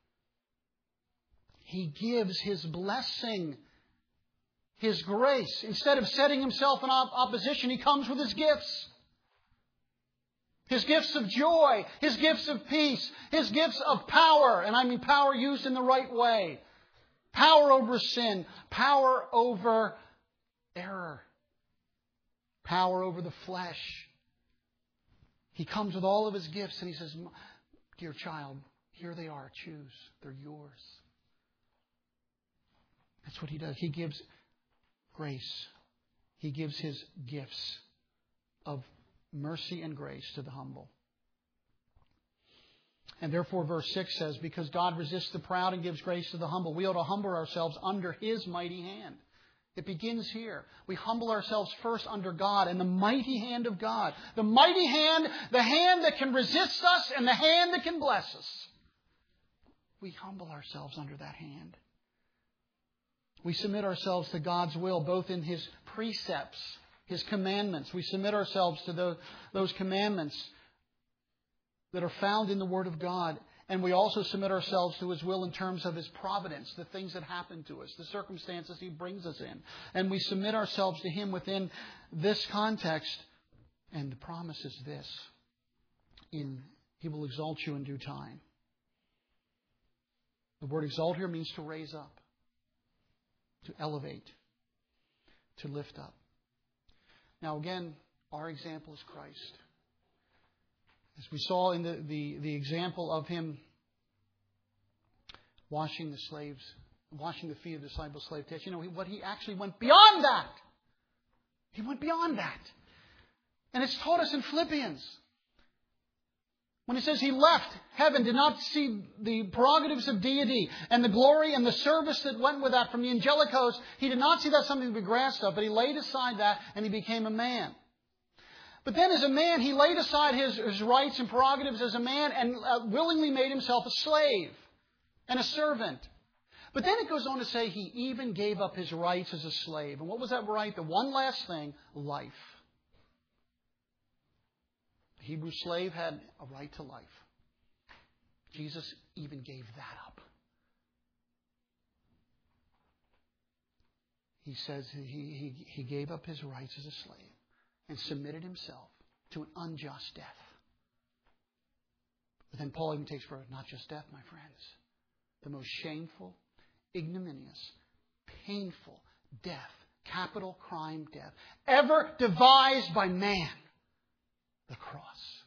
He gives His blessing, His grace. Instead of setting Himself in opposition, He comes with His gifts. His gifts of joy, His gifts of peace, His gifts of power, and I mean power used in the right way. Power over sin, power over error, power over the flesh. He comes with all of His gifts and He says, dear child, here they are, choose. They're yours. That's what He does. He gives grace. He gives His gifts of mercy and grace to the humble. And therefore, verse 6 says, because God resists the proud and gives grace to the humble, we ought to humble ourselves under His mighty hand. It begins here. We humble ourselves first under God and the mighty hand of God. The mighty hand, the hand that can resist us and the hand that can bless us. We humble ourselves under that hand. We submit ourselves to God's will, both in His precepts, His commandments. We submit ourselves to those commandments that are found in the Word of God. And we also submit ourselves to His will in terms of His providence, the things that happen to us, the circumstances He brings us in. And we submit ourselves to Him within this context. And the promise is this: He will exalt you in due time. The word exalt here means to raise up, to elevate, to lift up. Now again, our example is Christ. As we saw in the example of Him washing the feet of the disciples' slave test, what He actually went beyond that. He went beyond that. And it's taught us in Philippians. When He says He left heaven, did not see the prerogatives of deity and the glory and the service that went with that from the angelic host, He did not see that something to be grasped of, but He laid aside that and He became a man. But then as a man, He laid aside his rights and prerogatives as a man and willingly made Himself a slave and a servant. But then it goes on to say He even gave up His rights as a slave. And what was that right? The one last thing, life. The Hebrew slave had a right to life. Jesus even gave that up. He says he gave up His rights as a slave and submitted Himself to an unjust death. But then Paul even takes for it, not just death, my friends. The most shameful, ignominious, painful death, capital crime death, ever devised by man. The cross.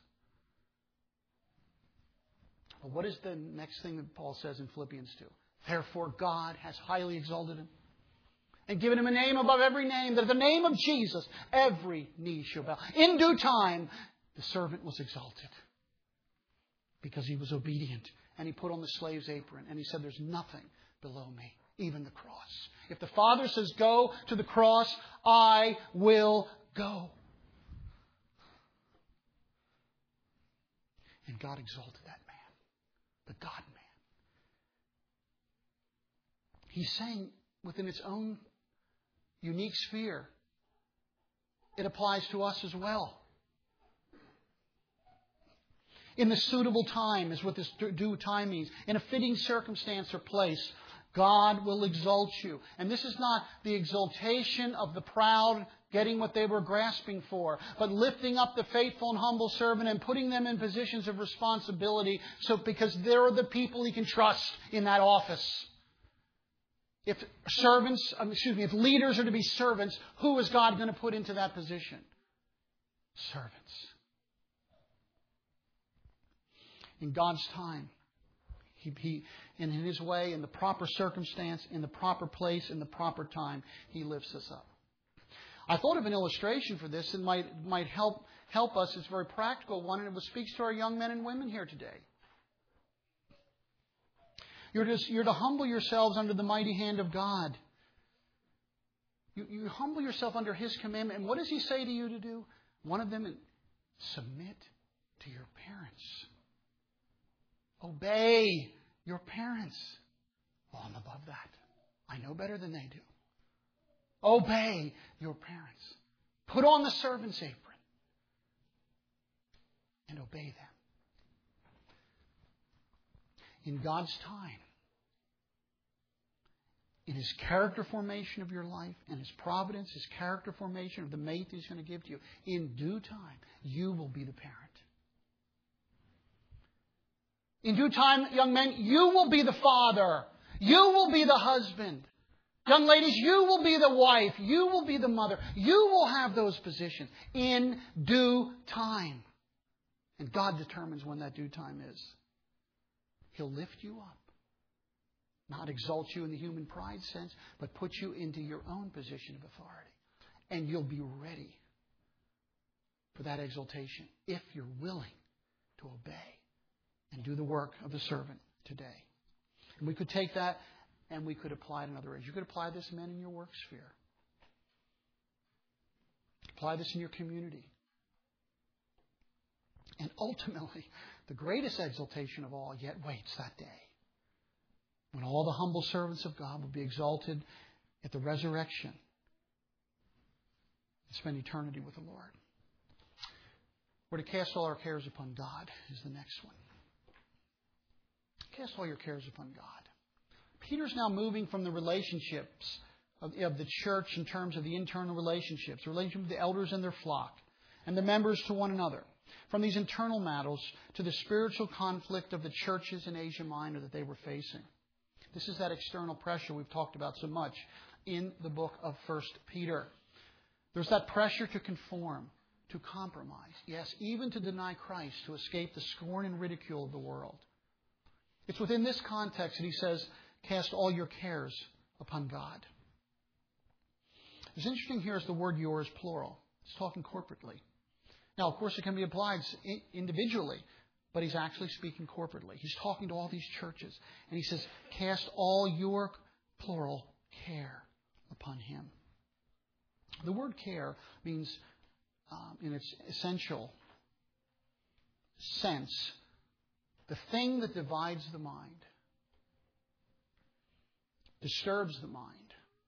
Well, what is the next thing that Paul says in Philippians 2? Therefore God has highly exalted Him and given Him a name above every name, that at the name of Jesus every knee shall bow. In due time, the servant was exalted because he was obedient. And he put on the slave's apron. And he said, there's nothing below me, even the cross. If the Father says go to the cross, I will go. And God exalted that man, the God-man. He's saying within its own unique sphere, it applies to us as well. In the suitable time is what this due time means. In a fitting circumstance or place, God will exalt you. And this is not the exaltation of the proud getting what they were grasping for, but lifting up the faithful and humble servant and putting them in positions of responsibility, because they're the people He can trust in that office. If leaders are to be servants, who is God going to put into that position? Servants. In God's time, He in His way, in the proper circumstance, in the proper place, in the proper time, He lifts us up. I thought of an illustration for this that might help us. It's a very practical one, and it speaks to our young men and women here today. You're to humble yourselves under the mighty hand of God. You humble yourself under His commandment. And what does He say to you to do? One of them, submit to your parents. Obey your parents. Oh, I'm above that. I know better than they do. Obey your parents. Put on the servant's apron. And obey them. In God's time, in His character formation of your life, and His providence, His character formation of the mate He's going to give to you, in due time, you will be the parent. In due time, young men, you will be the father. You will be the husband. Young ladies, you will be the wife. You will be the mother. You will have those positions in due time. And God determines when that due time is. He'll lift you up. Not exalt you in the human pride sense, but put you into your own position of authority. And you'll be ready for that exaltation if you're willing to obey and do the work of the servant today. And we could take that and we could apply it in other areas. You could apply this, men, in your work sphere. Apply this in your community. And ultimately, the greatest exaltation of all yet waits that day, when all the humble servants of God will be exalted at the resurrection and spend eternity with the Lord. We're to cast all our cares upon God is the next one. Cast all your cares upon God. Peter's now moving from the relationships of the church in terms of the internal relationships, the relationship with the elders and their flock, and the members to one another. From these internal matters to the spiritual conflict of the churches in Asia Minor that they were facing. This is that external pressure we've talked about so much in the book of 1 Peter. There's that pressure to conform, to compromise, yes, even to deny Christ, to escape the scorn and ridicule of the world. It's within this context that he says, cast all your cares upon God. What's interesting here is the word yours, plural. It's talking corporately. Now, of course, it can be applied individually, but he's actually speaking corporately. He's talking to all these churches, and he says, cast all your, plural, care upon him. The word care means, in its essential sense, the thing that divides the mind, disturbs the mind.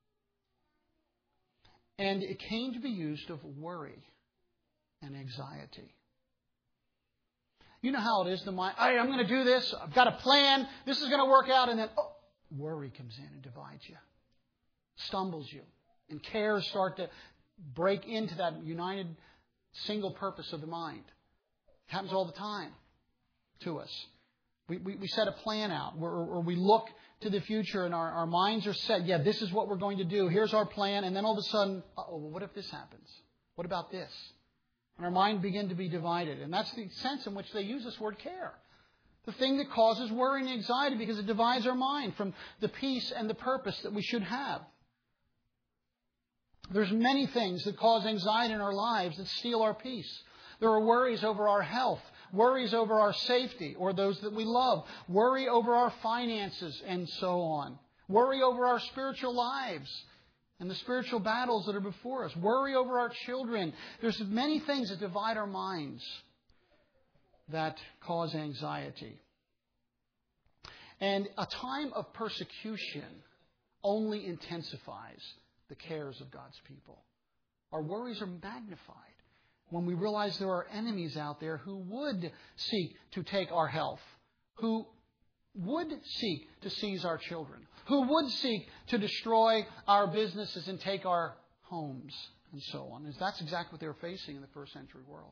And it came to be used of worry and anxiety. You know how it is, the mind, I'm going to do this, I've got a plan, this is going to work out, and then worry comes in and divides you, stumbles you, and cares start to break into that united single purpose of the mind. It happens all the time to us. We set a plan out, or we look to the future and our minds are set. Yeah, this is what we're going to do. Here's our plan. And then all of a sudden, what if this happens? What about this? And our mind begin to be divided. And that's the sense in which they use this word care. The thing that causes worry and anxiety because it divides our mind from the peace and the purpose that we should have. There's many things that cause anxiety in our lives that steal our peace. There are worries over our health, worries over our safety or those that we love, worry over our finances and so on, worry over our spiritual lives and the spiritual battles that are before us, worry over our children. There's many things that divide our minds that cause anxiety. And a time of persecution only intensifies the cares of God's people. Our worries are magnified when we realize there are enemies out there who would seek to take our health, who would seek to seize our children, who would seek to destroy our businesses and take our homes, and so on. And that's exactly what they were facing in the first century world.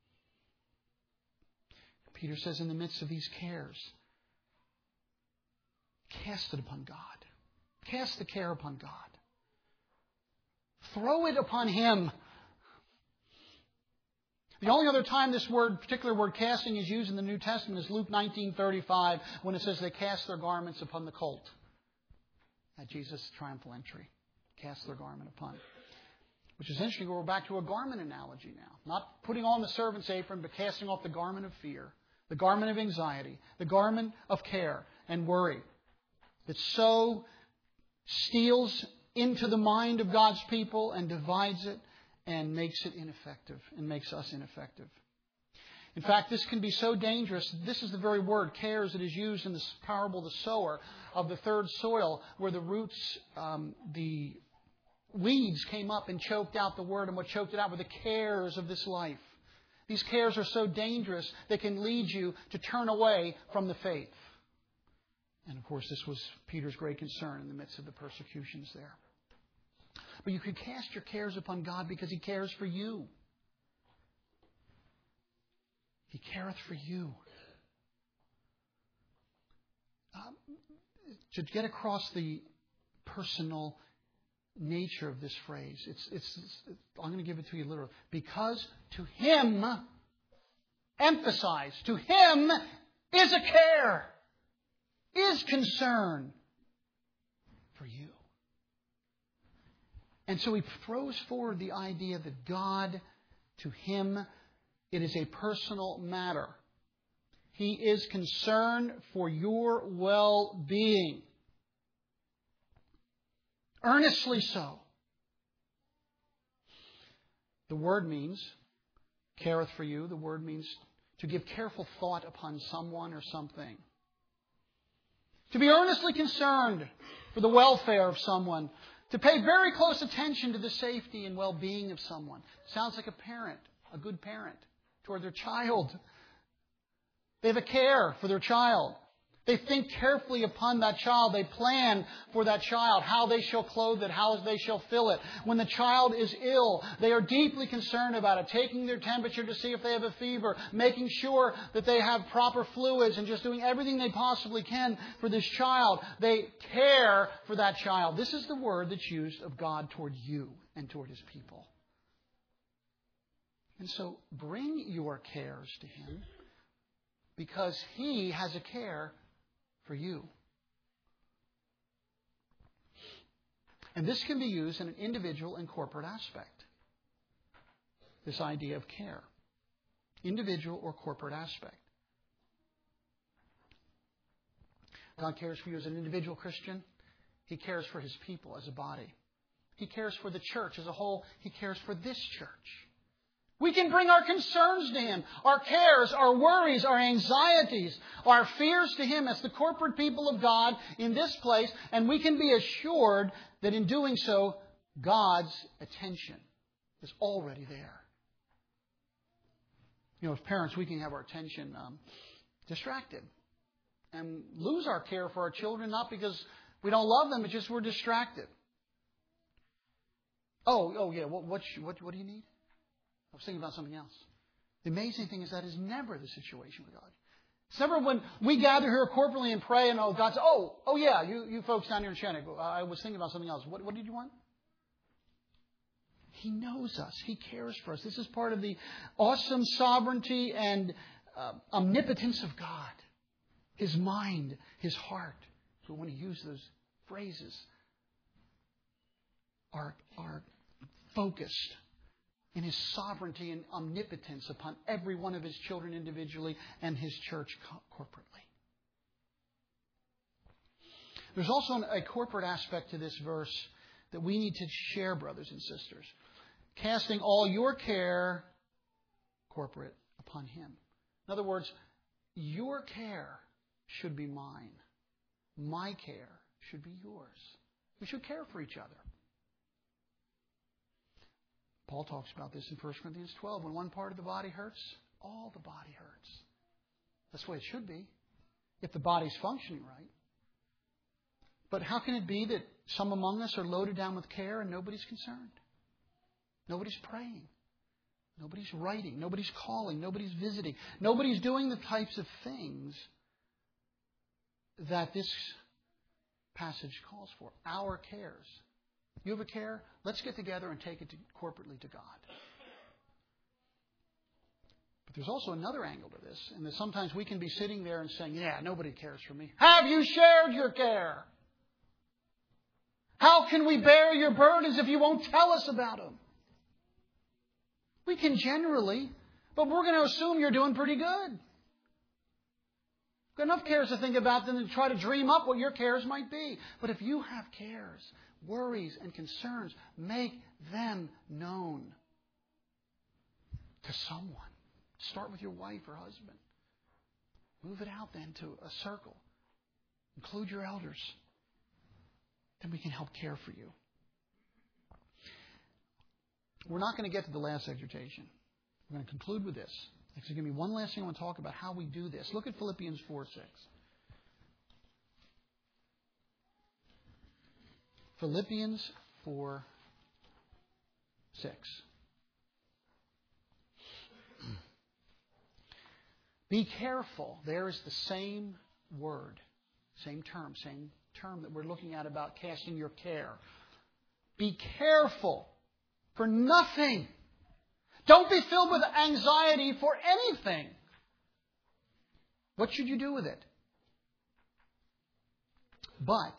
Peter says, in the midst of these cares, cast it upon God. Cast the care upon God. Throw it upon Him. The only other time this particular word casting is used in the New Testament is Luke 19:35, when it says they cast their garments upon the colt at Jesus' triumphal entry. Cast their garment upon. Which is interesting. We're back to a garment analogy now. Not putting on the servant's apron, but casting off the garment of fear, the garment of anxiety, the garment of care and worry that so steals into the mind of God's people and divides it and makes it ineffective and makes us ineffective. In fact, this can be so dangerous. This is the very word, cares, that is used in this parable of the sower of the third soil, where the roots, the weeds came up and choked out the word, and what choked it out were the cares of this life. These cares are so dangerous, they can lead you to turn away from the faith. And of course, this was Peter's great concern in the midst of the persecutions there. But you can cast your cares upon God because He cares for you. He careth for you. To get across the personal nature of this phrase, I'm going to give it to you literally. Because to Him, emphasize, to Him is a care, is concern for you. And so he throws forward the idea that God, to Him, it is a personal matter. He is concerned for your well-being. Earnestly so. The word means, careth for you, the word means to give careful thought upon someone or something. To be earnestly concerned for the welfare of someone. To pay very close attention to the safety and well-being of someone. Sounds like a parent, a good parent, toward their child. They have a care for their child. They think carefully upon that child. They plan for that child, how they shall clothe it, how they shall fill it. When the child is ill, they are deeply concerned about it, taking their temperature to see if they have a fever, making sure that they have proper fluids, and just doing everything they possibly can for this child. They care for that child. This is the word that's used of God toward you and toward His people. And so bring your cares to Him, because He has a care for you. And this can be used in an individual and corporate aspect. This idea of care. Individual or corporate aspect. God cares for you as an individual Christian. He cares for His people as a body. He cares for the church as a whole. He cares for this church. We can bring our concerns to Him, our cares, our worries, our anxieties, our fears to Him as the corporate people of God in this place, and we can be assured that in doing so, God's attention is already there. You know, as parents, we can have our attention distracted and lose our care for our children, not because we don't love them, but just we're distracted. Oh yeah, what do you need? I was thinking about something else. The amazing thing is that is never the situation with God. It's never when we gather here corporately and pray and God says, oh yeah, you folks down here in Shannon, I was thinking about something else. What did you want? He knows us. He cares for us. This is part of the awesome sovereignty and omnipotence of God. His mind, His heart. So when He uses those phrases, are focused in His sovereignty and omnipotence upon every one of His children individually and His church corporately. There's also a corporate aspect to this verse that we need to share, brothers and sisters. Casting all your care, corporate, upon Him. In other words, your care should be mine. My care should be yours. We should care for each other. Paul talks about this in 1 Corinthians 12. When one part of the body hurts, all the body hurts. That's the way it should be, if the body's functioning right. But how can it be that some among us are loaded down with care and nobody's concerned? Nobody's praying. Nobody's writing. Nobody's calling. Nobody's visiting. Nobody's doing the types of things that this passage calls for. Our cares. You have a care? Let's get together and take it corporately to God. But there's also another angle to this, and that sometimes we can be sitting there and saying, yeah, nobody cares for me. Have you shared your care? How can we bear your burdens if you won't tell us about them? We can generally, but we're going to assume you're doing pretty good. We've got enough cares to think about than to try to dream up what your cares might be. But if you have cares, worries, and concerns, make them known to someone. Start with your wife or husband. Move it out then to a circle. Include your elders. Then we can help care for you. We're not going to get to the last exhortation. We're going to conclude with this. There's going to be one last thing I want to talk about, how we do this. Look at Philippians 4:6. Philippians 4:6. Be careful. There is the same word, same term that we're looking at about casting your care. Be careful for nothing. Don't be filled with anxiety for anything. What should you do with it? But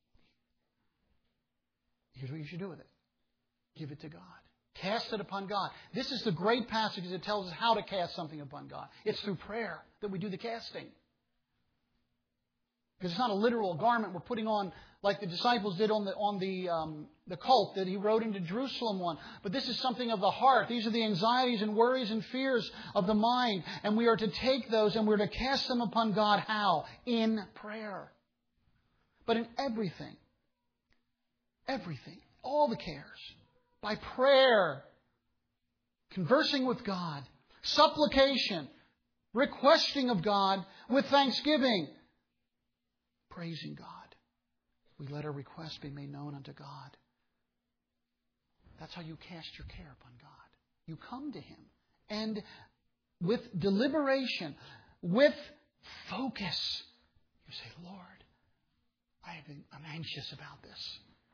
here's what you should do with it. Give it to God. Cast it upon God. This is the great passage that tells us how to cast something upon God. It's through prayer that we do the casting. Because it's not a literal garment we're putting on like the disciples did on the colt that He rode into Jerusalem on. But this is something of the heart. These are the anxieties and worries and fears of the mind. And we are to take those and we're to cast them upon God. How? In prayer. But in everything, all the cares, by prayer, conversing with God, supplication, requesting of God with thanksgiving. praising God. We let our requests be made known unto God. That's how you cast your care upon God. You come to Him. And with deliberation, with focus, you say, Lord, I'm anxious about this.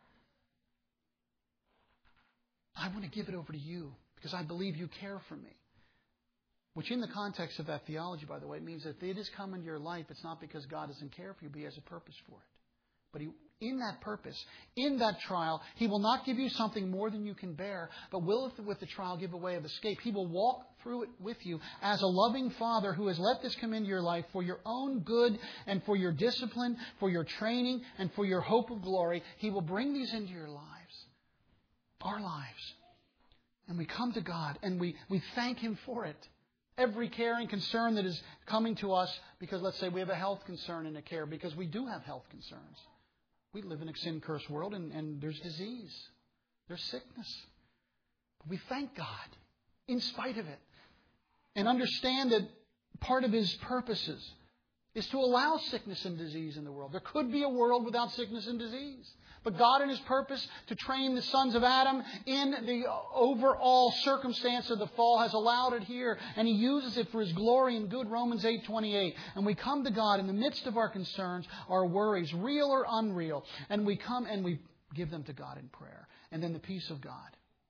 I want to give it over to you because I believe you care for me. Which in the context of that theology, by the way, means that if it has come into your life, it's not because God doesn't care for you, but He has a purpose for it. But in that purpose, in that trial, He will not give you something more than you can bear, but will, with the trial, give a way of escape. He will walk through it with you as a loving Father who has let this come into your life for your own good and for your discipline, for your training, and for your hope of glory. He will bring these into your lives, our lives. And we come to God and we thank Him for it. Every care and concern that is coming to us, because let's say we have a health concern and a care, because we do have health concerns. We live in a sin-cursed world and there's disease. There's sickness. But we thank God in spite of it. And understand that part of His purposes is to allow sickness and disease in the world. There could be a world without sickness and disease. But God in His purpose to train the sons of Adam in the overall circumstance of the fall has allowed it here. And He uses it for His glory and good, Romans 8:28. And we come to God in the midst of our concerns, our worries, real or unreal. And we come and we give them to God in prayer. And then the peace of God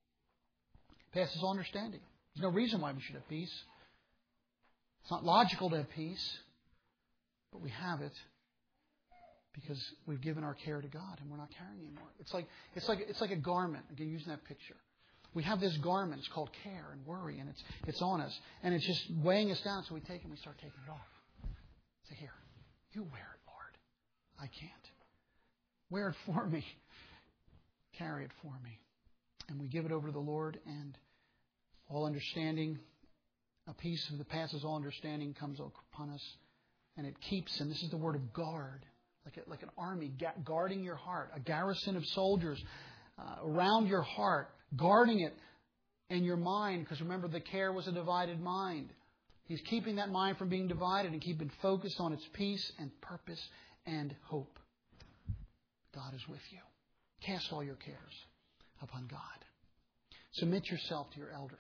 passes all understanding. There's no reason why we should have peace. It's not logical to have peace. But we have it because we've given our care to God and we're not carrying anymore. It's like a garment. Again, using that picture. We have this garment. It's called care and worry, and it's on us, and it's just weighing us down. So we take it and we start taking it off. Say, here, you wear it, Lord. I can't. Wear it for me. Carry it for me, and we give it over to the Lord. And all understanding, a peace that passes all understanding, comes upon us, and it keeps. And this is the word of guard. Like an army guarding your heart, a garrison of soldiers around your heart, guarding it and your mind. Because remember, the care was a divided mind. He's keeping that mind from being divided and keeping focused on its peace and purpose and hope. God is with you. Cast all your cares upon God. Submit yourself to your elders.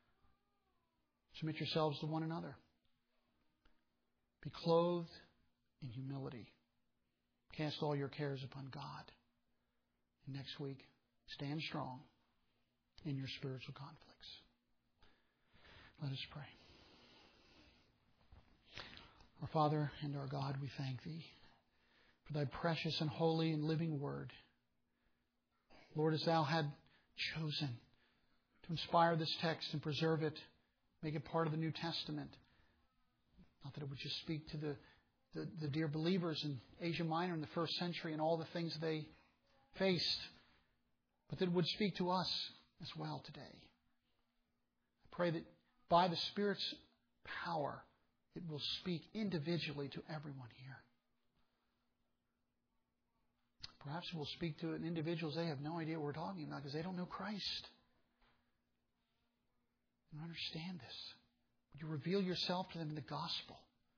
Submit yourselves to one another. Be clothed in humility. Cast all your cares upon God. And next week, stand strong in your spiritual conflicts. Let us pray. Our Father and our God, we thank Thee for Thy precious and holy and living Word. Lord, as Thou had chosen to inspire this text and preserve it, make it part of the New Testament. Not that it would just speak to the dear believers in Asia Minor in the first century and all the things they faced, but that it would speak to us as well today. I pray that by the Spirit's power, it will speak individually to everyone here. Perhaps it will speak to individuals, they have no idea what we're talking about because they don't know Christ. They don't understand this. Would you reveal yourself to them in the gospel?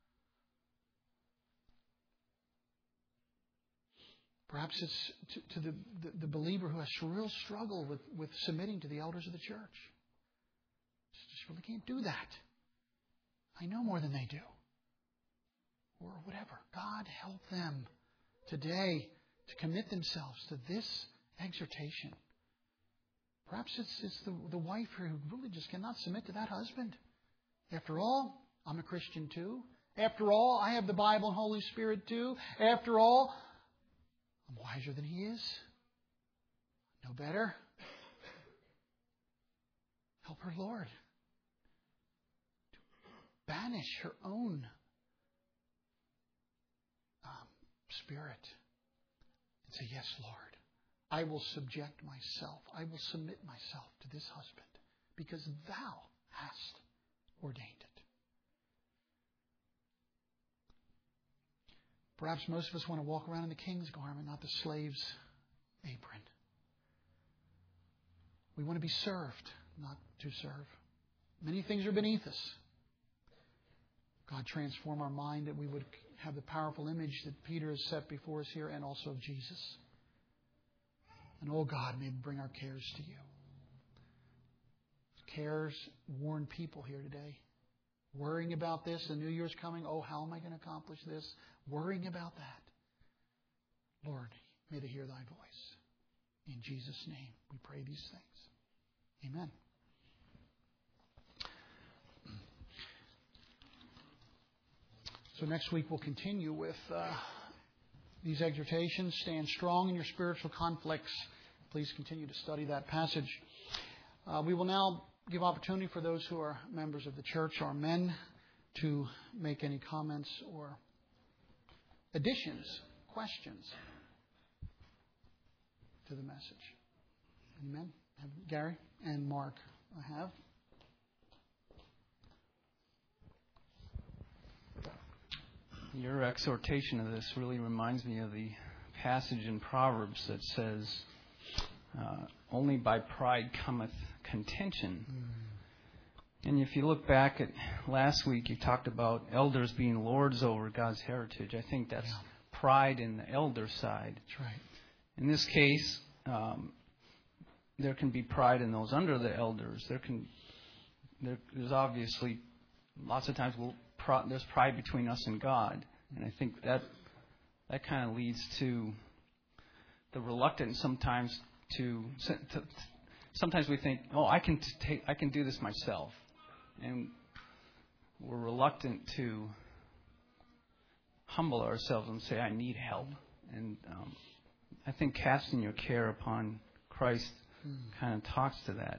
Perhaps it's to the believer who has a real struggle with submitting to the elders of the church. Just really can't do that. I know more than they do. Or whatever. God help them today to commit themselves to this exhortation. Perhaps it's the wife who really just cannot submit to that husband. After all, I'm a Christian too. After all, I have the Bible and Holy Spirit too. After all, I'm wiser than he is. No better. Help her, Lord, to banish her own spirit and say, yes, Lord, I will subject myself. I will submit myself to this husband because Thou hast ordained it. Perhaps most of us want to walk around in the king's garment, not the slave's apron. We want to be served, not to serve. Many things are beneath us. God, transform our mind that we would have the powerful image that Peter has set before us here, and also of Jesus. And oh God, may we bring our cares to you. Cares worn people here today. Worrying about this, the New Year's coming. Oh, how am I going to accomplish this? Worrying about that. Lord, may they hear thy voice. In Jesus' name, we pray these things. Amen. So next week we'll continue with these exhortations. Stand strong in your spiritual conflicts. Please continue to study that passage. We will now give opportunity for those who are members of the church, our men, to make any comments or additions, questions to the message. Amen. Gary and Mark, I have. Your exhortation of this really reminds me of the passage in Proverbs that says, only by pride cometh contention. And if you look back at last week, you talked about elders being lords over God's heritage. I think that's pride in the elder side. That's right. In this case, there can be pride in those under the elders. There's obviously lots of times there's pride between us and God, and I think that kind of leads to the reluctance sometimes sometimes we think, oh, I can do this myself, and we're reluctant to humble ourselves and say, I need help. And I think casting your care upon Christ kind of talks to that.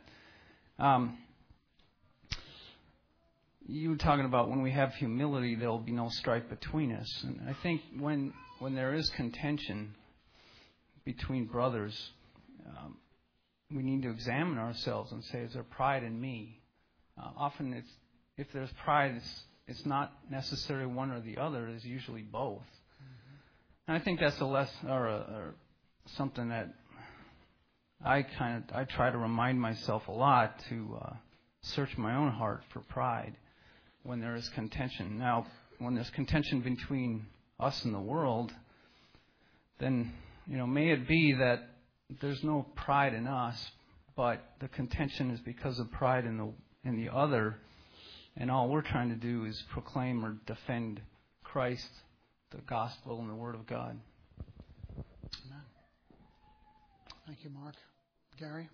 You were talking about when we have humility, there will be no strife between us. And I think when there is contention between brothers, we need to examine ourselves and say, is there pride in me? Often if there's pride, it's not necessarily one or the other. It's usually both. Mm-hmm. And I think that's a lesson or something that I try to remind myself a lot to search my own heart for pride when there is contention. Now, when there's contention between us and the world, then may it be that there's no pride in us, but the contention is because of pride in the other, and all we're trying to do is proclaim or defend Christ, the gospel, and the Word of God. Amen. Thank you, Mark. Gary?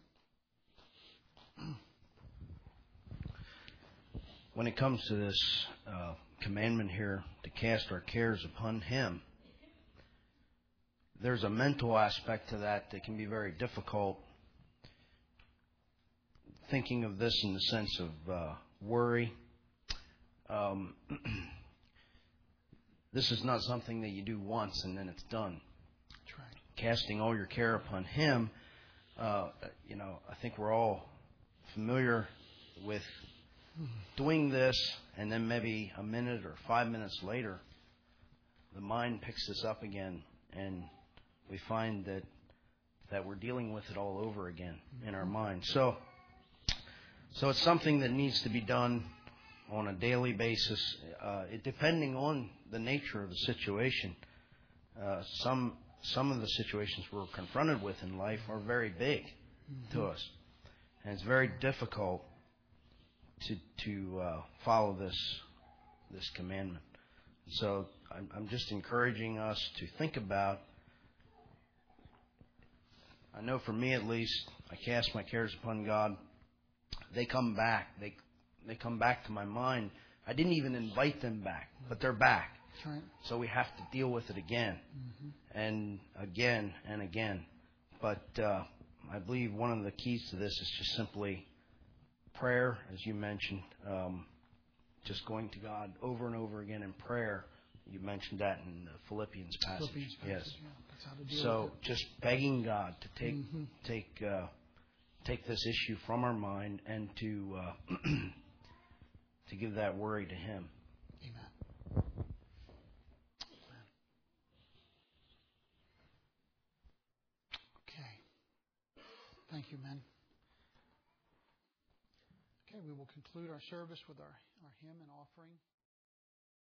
When it comes to this commandment here to cast our cares upon Him, there's a mental aspect to that can be very difficult. Thinking of this in the sense of worry. This is not something that you do once and then it's done. That's right. Casting all your care upon Him. I think we're all familiar with doing this, and then maybe a minute or 5 minutes later, the mind picks this up again, and we find that we're dealing with it all over again in our mind. So it's something that needs to be done on a daily basis, depending on the nature of the situation. Some of the situations we're confronted with in life are very big to us, and it's very difficult to follow this commandment. So I'm just encouraging us to think about. I know for me at least, I cast my cares upon God. They come back. They come back to my mind. I didn't even invite them back, but they're back. That's right. So we have to deal with it again, and again and again. But I believe one of the keys to this is just simply prayer, as you mentioned, just going to God over and over again in prayer. You mentioned that in the Philippians passage. Yes. Yeah. That's how to deal So with it. just begging God to take this issue from our mind and to give that worry to Him. Amen. Okay. Thank you, men. Okay, we will conclude our service with our hymn and offering.